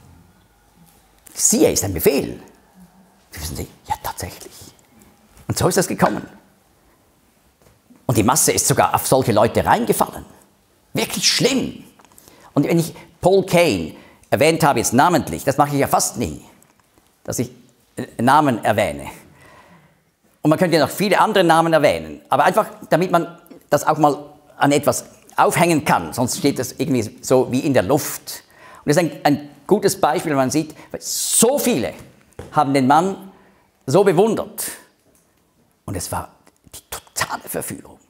Siehe ist ein Befehl. Wissen Sie, ja tatsächlich. Und so ist das gekommen. Und die Masse ist sogar auf solche Leute reingefallen. Wirklich schlimm. Und wenn ich Paul Cain erwähnt habe, jetzt namentlich, das mache ich ja fast nie, dass ich Namen erwähne. Und man könnte ja noch viele andere Namen erwähnen, aber einfach, damit man das auch mal an etwas aufhängen kann, sonst steht das irgendwie so wie in der Luft. Und das ist ein, ein gutes Beispiel, wenn man sieht, so viele haben den Mann so bewundert. Und es war die totale Verführung.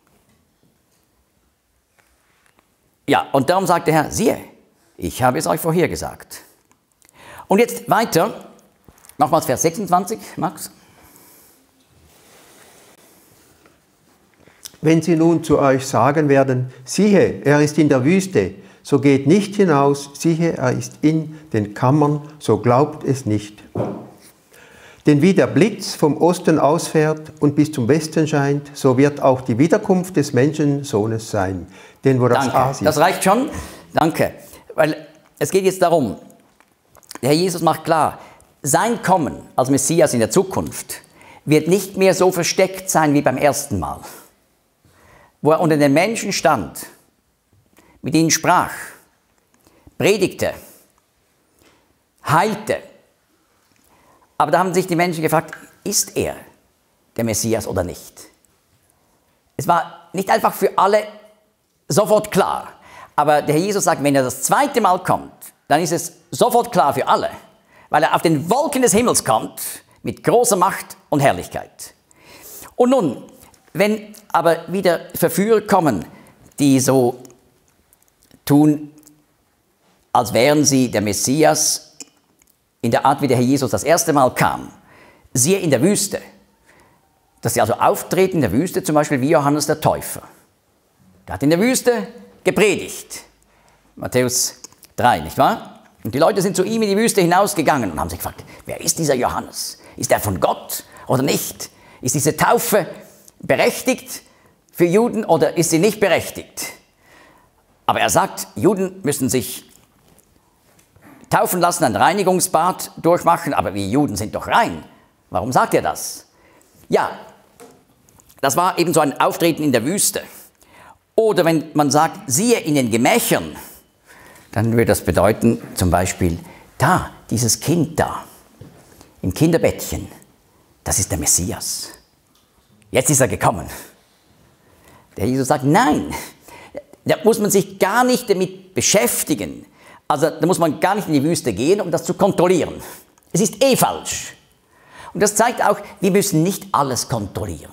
Ja, und darum sagt der Herr, siehe, ich habe es euch vorhergesagt. Und jetzt weiter, nochmals Vers sechsundzwanzig, Max. Wenn sie nun zu euch sagen werden, siehe, er ist in der Wüste, so geht nicht hinaus, siehe, er ist in den Kammern, so glaubt es nicht. Denn wie der Blitz vom Osten ausfährt und bis zum Westen scheint, so wird auch die Wiederkunft des Menschensohnes sein. Denn wo das Danke, Asien... das reicht schon. Danke. Weil es geht jetzt darum, der Herr Jesus macht klar, sein Kommen als Messias in der Zukunft wird nicht mehr so versteckt sein wie beim ersten Mal. Wo er unter den Menschen stand, mit ihnen sprach, predigte, heilte. Aber da haben sich die Menschen gefragt, ist er der Messias oder nicht? Es war nicht einfach für alle sofort klar. Aber der Herr Jesus sagt, wenn er das zweite Mal kommt, dann ist es sofort klar für alle. weil er auf den Wolken des Himmels kommt, mit großer Macht und Herrlichkeit. Und nun, wenn aber wieder Verführer kommen, die so tun, als wären sie der Messias, in der Art, wie der Herr Jesus das erste Mal kam, siehe in der Wüste, dass sie also auftreten in der Wüste, zum Beispiel wie Johannes der Täufer. Der hat in der Wüste gepredigt. Matthäus drei, nicht wahr? Und die Leute sind zu ihm in die Wüste hinausgegangen und haben sich gefragt, wer ist dieser Johannes? Ist er von Gott oder nicht? Ist diese Taufe berechtigt für Juden oder ist sie nicht berechtigt? Aber er sagt, Juden müssen sich taufen lassen, ein Reinigungsbad durchmachen, aber wir Juden sind doch rein. Warum sagt er das? Ja, das war eben so ein Auftreten in der Wüste. Oder wenn man sagt, siehe in den Gemächern, dann würde das bedeuten, zum Beispiel, da, dieses Kind da, im Kinderbettchen, das ist der Messias. Jetzt ist er gekommen. Der Jesus sagt, nein, da muss man sich gar nicht damit beschäftigen. Also da muss man gar nicht in die Wüste gehen, um das zu kontrollieren. Es ist eh falsch. Und das zeigt auch, wir müssen nicht alles kontrollieren.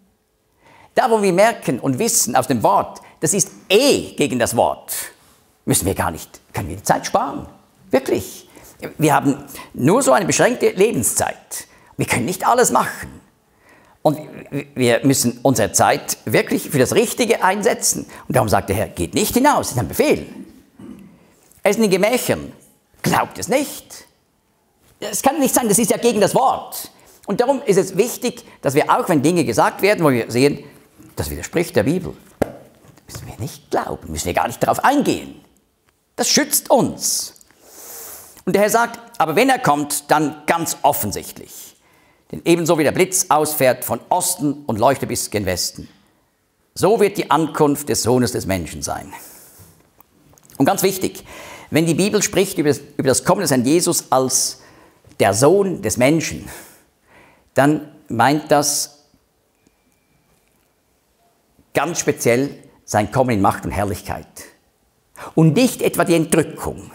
Da, wo wir merken und wissen aus dem Wort, das ist eh gegen das Wort, müssen wir gar nicht, können wir die Zeit sparen. Wirklich. Wir haben nur so eine beschränkte Lebenszeit. Wir können nicht alles machen. Und wir müssen unsere Zeit wirklich für das Richtige einsetzen. Und darum sagt der Herr, geht nicht hinaus, das ist ein Befehl. Er ist in den Gemächern. Glaubt es nicht. Es kann nicht sein, das ist ja gegen das Wort. Und darum ist es wichtig, dass wir auch, wenn Dinge gesagt werden, wo wir sehen, das widerspricht der Bibel, müssen wir nicht glauben, müssen wir gar nicht darauf eingehen. Das schützt uns. Und der Herr sagt, aber wenn er kommt, dann ganz offensichtlich. Denn ebenso wie der Blitz ausfährt von Osten und leuchtet bis gen Westen, so wird die Ankunft des Sohnes des Menschen sein. Und ganz wichtig, wenn die Bibel spricht über das, über das Kommen des Herrn Jesus als der Sohn des Menschen, dann meint das ganz speziell sein Kommen in Macht und Herrlichkeit. Und nicht etwa die Entrückung.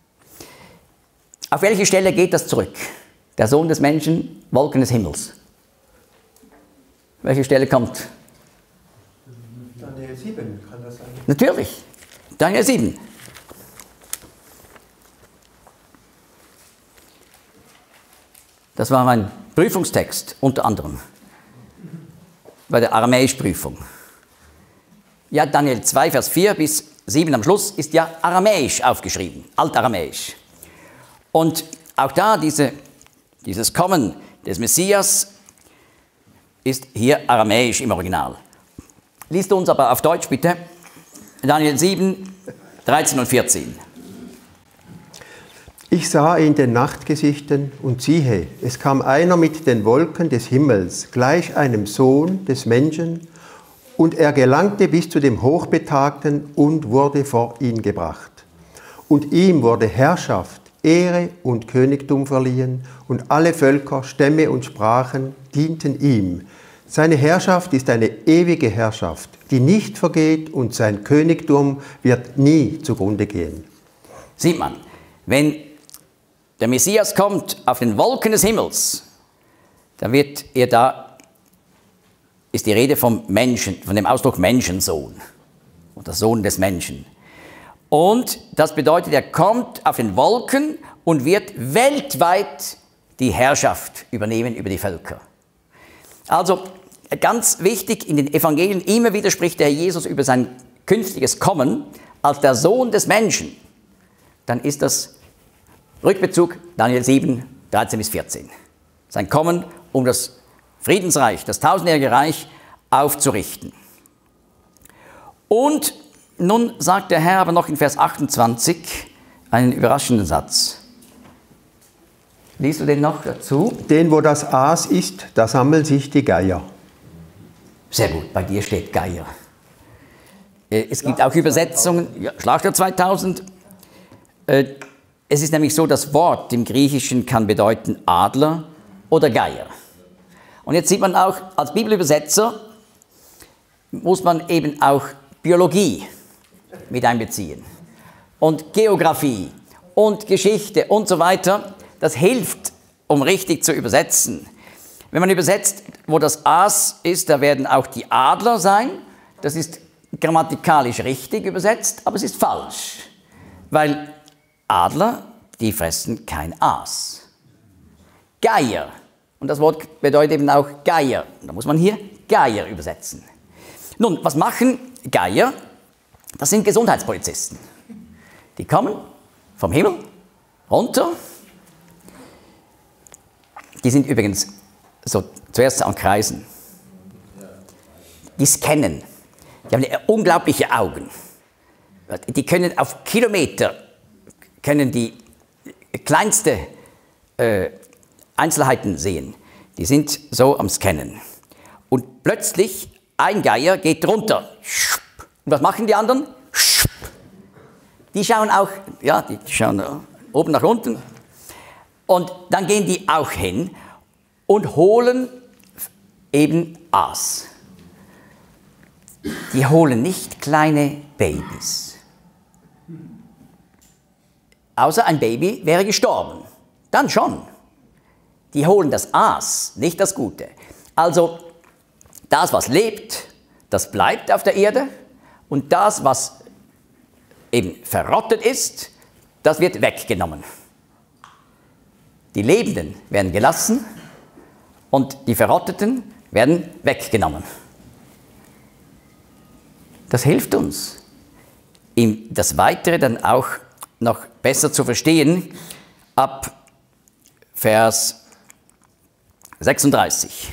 Auf welche Stelle geht das zurück? Der Sohn des Menschen, Wolken des Himmels. Welche Stelle kommt? Daniel sieben, kann das sein? Natürlich, Daniel sieben. Das war mein Prüfungstext, unter anderem, bei der Aramäischprüfung. Ja, Daniel zwei, Vers vier bis sieben am Schluss ist ja aramäisch aufgeschrieben, altaramäisch. Und auch da, diese, dieses Kommen des Messias ist hier aramäisch im Original. Liest uns aber auf Deutsch bitte, Daniel sieben, dreizehn und vierzehn. Ich sah in den Nachtgesichten und siehe, es kam einer mit den Wolken des Himmels, gleich einem Sohn des Menschen, und er gelangte bis zu dem Hochbetagten und wurde vor ihn gebracht. Und ihm wurde Herrschaft, Ehre und Königtum verliehen, und alle Völker, Stämme und Sprachen dienten ihm. Seine Herrschaft ist eine ewige Herrschaft, die nicht vergeht, und sein Königtum wird nie zugrunde gehen. Sieht man, wenn der Messias kommt auf den Wolken des Himmels, dann wird er da, ist die Rede vom Menschen, von dem Ausdruck Menschensohn oder Sohn des Menschen. Und das bedeutet, er kommt auf den Wolken und wird weltweit die Herrschaft übernehmen über die Völker. Also ganz wichtig, in den Evangelien immer wieder spricht der Herr Jesus über sein künftiges Kommen als der Sohn des Menschen. Dann ist das Rückbezug Daniel sieben, dreizehn bis vierzehn. Sein Kommen, um das Friedensreich, das tausendjährige Reich aufzurichten. Und nun sagt der Herr aber noch in Vers achtundzwanzig einen überraschenden Satz. Liest du den noch dazu? Denn wo das Aas ist, da sammeln sich die Geier. Sehr gut, bei dir steht Geier. Es gibt auch Übersetzungen, ja, Schlachter zweitausend. Es ist nämlich so, das Wort im Griechischen kann bedeuten Adler oder Geier. Und jetzt sieht man auch, als Bibelübersetzer muss man eben auch Biologie mit einbeziehen und Geografie und Geschichte und so weiter, das hilft, um richtig zu übersetzen. Wenn man übersetzt, wo das Aas ist, da werden auch die Adler sein. Das ist grammatikalisch richtig übersetzt, aber es ist falsch. Weil Adler, die fressen kein Aas. Geier. Und das Wort bedeutet eben auch Geier. Da muss man hier Geier übersetzen. Nun, was machen Geier? Das sind Gesundheitspolizisten. Die kommen vom Himmel runter. Die sind übrigens so zuerst an Kreisen. Die scannen. Die haben unglaubliche Augen. Die können auf Kilometer, können die kleinste äh, Einzelheiten sehen. Die sind so am Scannen. Und plötzlich, ein Geier geht runter. Und was machen die anderen? Die schauen auch, ja, die schauen oben nach unten. Und dann gehen die auch hin und holen eben Aas. Die holen nicht kleine Babys. Außer ein Baby wäre gestorben. Dann schon. Die holen das Aas, nicht das Gute. Also das, was lebt, das bleibt auf der Erde. Und das, was eben verrottet ist, das wird weggenommen. Die Lebenden werden gelassen und die Verrotteten werden weggenommen. Das hilft uns, ihm das Weitere dann auch noch besser zu verstehen, ab Vers sechsunddreißig.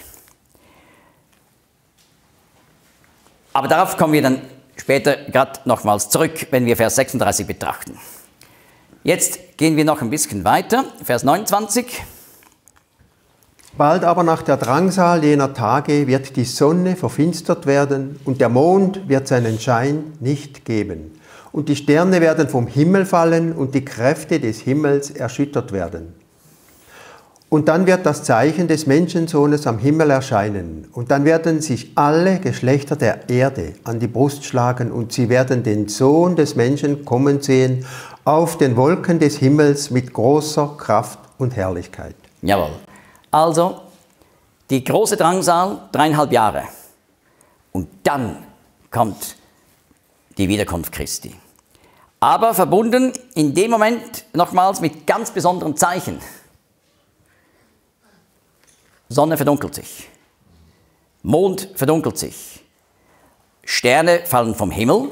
Aber darauf kommen wir dann später gerade nochmals zurück, wenn wir Vers sechsunddreißig betrachten. Jetzt gehen wir noch ein bisschen weiter, Vers neunundzwanzig. Bald aber nach der Drangsal jener Tage wird die Sonne verfinstert werden und der Mond wird seinen Schein nicht geben. Und die Sterne werden vom Himmel fallen und die Kräfte des Himmels erschüttert werden. Und dann wird das Zeichen des Menschensohnes am Himmel erscheinen. Und dann werden sich alle Geschlechter der Erde an die Brust schlagen und sie werden den Sohn des Menschen kommen sehen auf den Wolken des Himmels mit großer Kraft und Herrlichkeit. Jawohl. Also, die große Drangsal, dreieinhalb Jahre. Und dann kommt die Wiederkunft Christi. Aber verbunden in dem Moment nochmals mit ganz besonderen Zeichen. Sonne verdunkelt sich, Mond verdunkelt sich, Sterne fallen vom Himmel.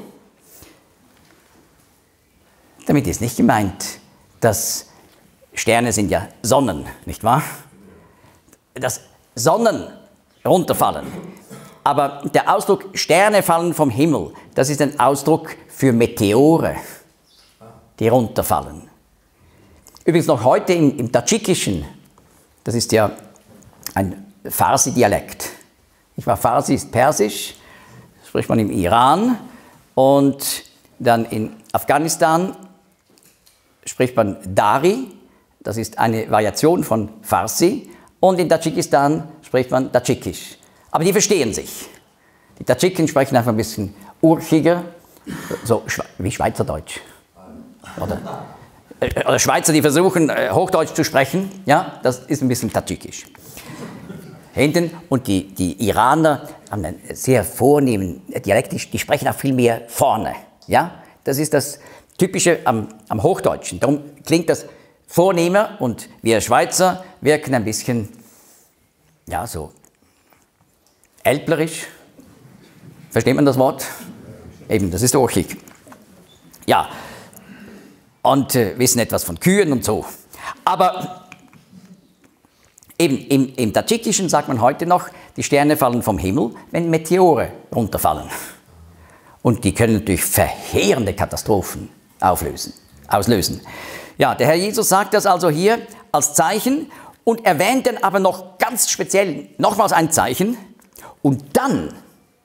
Damit ist nicht gemeint, dass Sterne sind ja Sonnen, nicht wahr? Dass Sonnen runterfallen. Aber der Ausdruck Sterne fallen vom Himmel, das ist ein Ausdruck für Meteore, die runterfallen. Übrigens noch heute im, im Tadschikischen, das ist ja ein Farsi-Dialekt. Farsi ist Persisch, spricht man im Iran, und dann in Afghanistan spricht man Dari, das ist eine Variation von Farsi, und in Tadschikistan spricht man Tadschikisch. Aber die verstehen sich. Die Tadschiken sprechen einfach ein bisschen urchiger, so wie Schweizerdeutsch. Oder, oder Schweizer, die versuchen, Hochdeutsch zu sprechen, ja, das ist ein bisschen Tadschikisch. Hinten, und die, die Iraner haben einen sehr vornehmen Dialekt, die, die sprechen auch viel mehr vorne. Ja? Das ist das Typische am, am Hochdeutschen. Darum klingt das vornehmer, und wir Schweizer wirken ein bisschen, ja, so älplerisch. Versteht man das Wort? Eben, das ist urchig. Ja, und äh, wissen etwas von Kühen und so. Aber eben im, im Tadschikischen sagt man heute noch, die Sterne fallen vom Himmel, wenn Meteore runterfallen. Und die können natürlich verheerende Katastrophen auflösen, auslösen. Ja, der Herr Jesus sagt das also hier als Zeichen und erwähnt dann aber noch ganz speziell nochmals ein Zeichen. Und dann,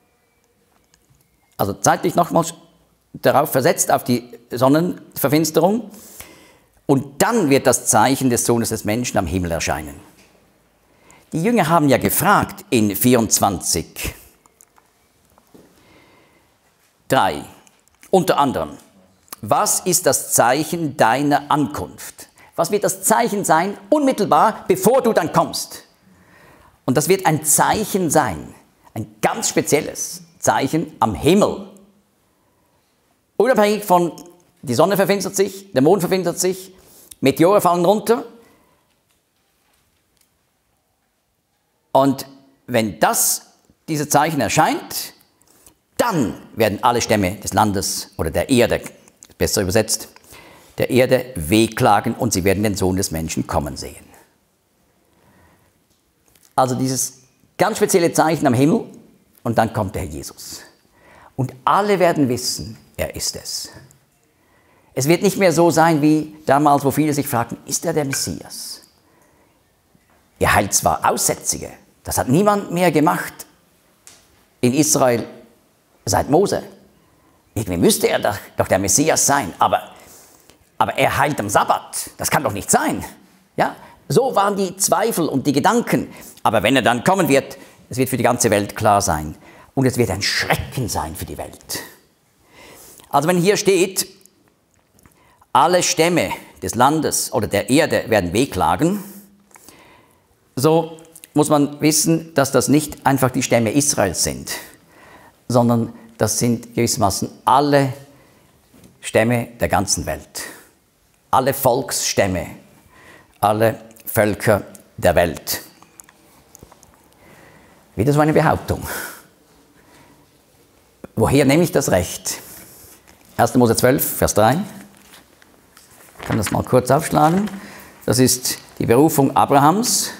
also zeitlich nochmals darauf versetzt, auf die Sonnenverfinsterung, und dann wird das Zeichen des Sohnes des Menschen am Himmel erscheinen. Die Jünger haben ja gefragt in vierundzwanzig, drei, unter anderem, was ist das Zeichen deiner Ankunft? Was wird das Zeichen sein, unmittelbar, bevor du dann kommst? Und das wird ein Zeichen sein, ein ganz spezielles Zeichen am Himmel. Unabhängig von, die Sonne verfinstert sich, der Mond verfinstert sich, Meteore fallen runter. Und wenn das, diese Zeichen erscheint, dann werden alle Stämme des Landes oder der Erde, besser übersetzt, der Erde wehklagen und sie werden den Sohn des Menschen kommen sehen. Also dieses ganz spezielle Zeichen am Himmel und dann kommt der Herr Jesus. Und alle werden wissen, er ist es. Es wird nicht mehr so sein wie damals, wo viele sich fragten, ist er der Messias? Er heilt zwar Aussätzige, das hat niemand mehr gemacht in Israel seit Mose. Irgendwie müsste er doch, doch der Messias sein, aber, aber er heilt am Sabbat. Das kann doch nicht sein. Ja? So waren die Zweifel und die Gedanken. Aber wenn er dann kommen wird, es wird für die ganze Welt klar sein. Und es wird ein Schrecken sein für die Welt. Also wenn hier steht, alle Stämme des Landes oder der Erde werden wehklagen, so muss man wissen, dass das nicht einfach die Stämme Israels sind, sondern das sind gewissermaßen alle Stämme der ganzen Welt. Alle Volksstämme, alle Völker der Welt. Wieder so eine Behauptung. Woher nehme ich das Recht? erster Mose zwölf, Vers drei. Ich kann das mal kurz aufschlagen. Das ist die Berufung Abrahams.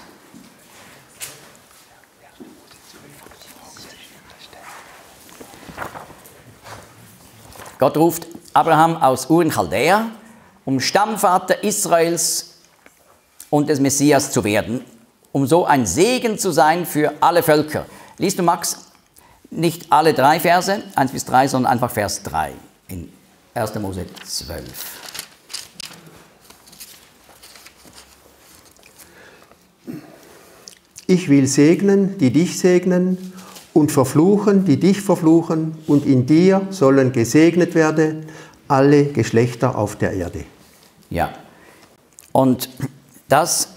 Gott ruft Abraham aus Ur in Chaldea, um Stammvater Israels und des Messias zu werden, um so ein Segen zu sein für alle Völker. Liest du, Max, nicht alle drei Verse, eins bis drei, sondern einfach Vers drei in erster Mose zwölf. Ich will segnen, die dich segnen, und verfluchen, die dich verfluchen, und in dir sollen gesegnet werden alle Geschlechter auf der Erde. Ja, und das,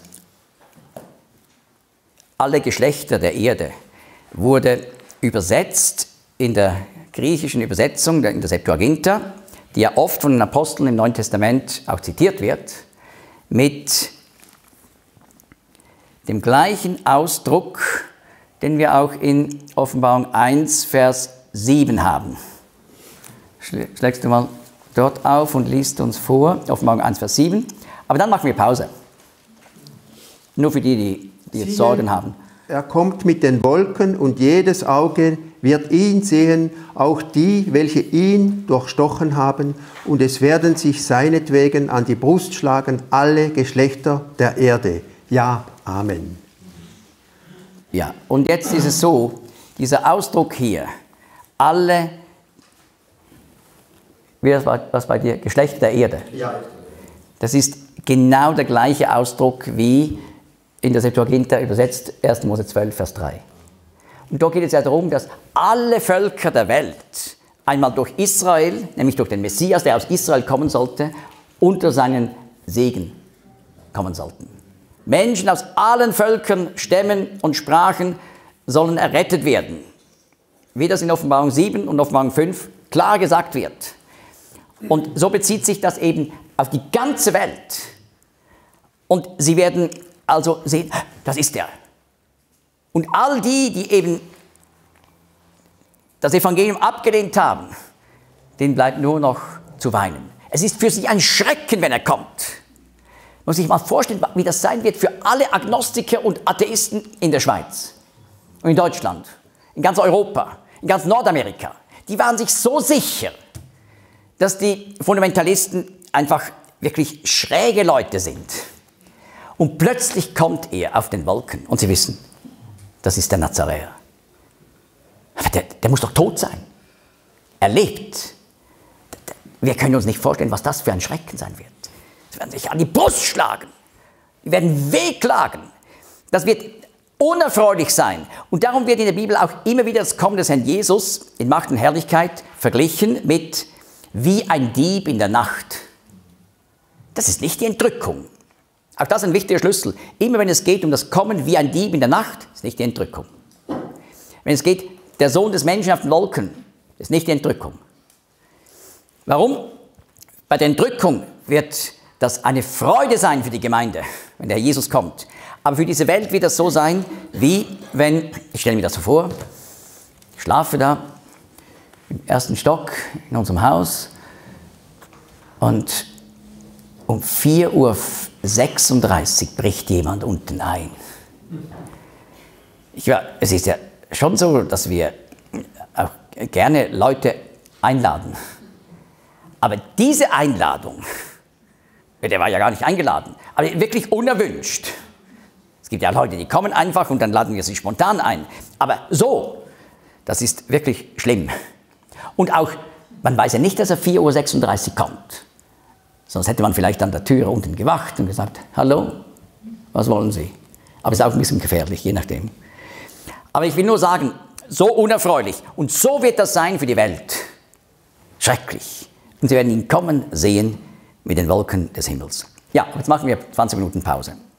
alle Geschlechter der Erde, wurde übersetzt in der griechischen Übersetzung, in der Septuaginta, die ja oft von den Aposteln im Neuen Testament auch zitiert wird, mit dem gleichen Ausdruck, den wir auch in Offenbarung eins, Vers sieben haben. Schlägst du mal dort auf und liest uns vor, Offenbarung eins, Vers sieben. Aber dann machen wir Pause. Nur für die, die, die jetzt Sorgen haben. Er kommt mit den Wolken und jedes Auge wird ihn sehen, auch die, welche ihn durchstochen haben, und es werden sich seinetwegen an die Brust schlagen alle Geschlechter der Erde. Ja, Amen. Ja, und jetzt ist es so, dieser Ausdruck hier, alle, wie das war, was bei dir, Geschlechter der Erde. Ja. Das ist genau der gleiche Ausdruck wie in der Septuaginta übersetzt, erster Mose zwölf, Vers drei. Und da geht es ja darum, dass alle Völker der Welt einmal durch Israel, nämlich durch den Messias, der aus Israel kommen sollte, unter seinen Segen kommen sollten. Menschen aus allen Völkern, Stämmen und Sprachen sollen errettet werden. Wie das in Offenbarung sieben und Offenbarung fünf klar gesagt wird. Und so bezieht sich das eben auf die ganze Welt. Und sie werden also sehen, das ist er. Und all die, die eben das Evangelium abgelehnt haben, denen bleibt nur noch zu weinen. Es ist für sie ein Schrecken, wenn er kommt. Man muss sich mal vorstellen, wie das sein wird für alle Agnostiker und Atheisten in der Schweiz und in Deutschland, in ganz Europa, in ganz Nordamerika. Die waren sich so sicher, dass die Fundamentalisten einfach wirklich schräge Leute sind. Und plötzlich kommt er auf den Wolken und sie wissen, das ist der Nazaräer. Aber der, der muss doch tot sein. Er lebt. Wir können uns nicht vorstellen, was das für ein Schrecken sein wird. Sie werden sich an die Brust schlagen. Die werden wehklagen. Das wird unerfreulich sein. Und darum wird in der Bibel auch immer wieder das Kommen des Herrn Jesus in Macht und Herrlichkeit verglichen mit wie ein Dieb in der Nacht. Das ist nicht die Entrückung. Auch das ist ein wichtiger Schlüssel. Immer wenn es geht um das Kommen wie ein Dieb in der Nacht, ist nicht die Entrückung. Wenn es geht, der Sohn des Menschen auf den Wolken, ist nicht die Entrückung. Warum? Bei der Entrückung wird das eine Freude sein für die Gemeinde, wenn der Herr Jesus kommt. Aber für diese Welt wird das so sein, wie wenn, ich stelle mir das so vor, ich schlafe da im ersten Stock in unserem Haus und um vier Uhr sechsunddreißig bricht jemand unten ein. Ich, ja, es ist ja schon so, dass wir auch gerne Leute einladen. Aber diese Einladung, der war ja gar nicht eingeladen, aber wirklich unerwünscht. Es gibt ja Leute, die kommen einfach und dann laden wir sie spontan ein. Aber so, das ist wirklich schlimm. Und auch, man weiß ja nicht, dass er vier Uhr sechsunddreißig kommt. Sonst hätte man vielleicht an der Tür unten gewacht und gesagt, hallo, was wollen Sie? Aber es ist auch ein bisschen gefährlich, je nachdem. Aber ich will nur sagen, so unerfreulich und so wird das sein für die Welt. Schrecklich. Und sie werden ihn kommen sehen mit den Wolken des Himmels. Ja, jetzt machen wir zwanzig Minuten Pause.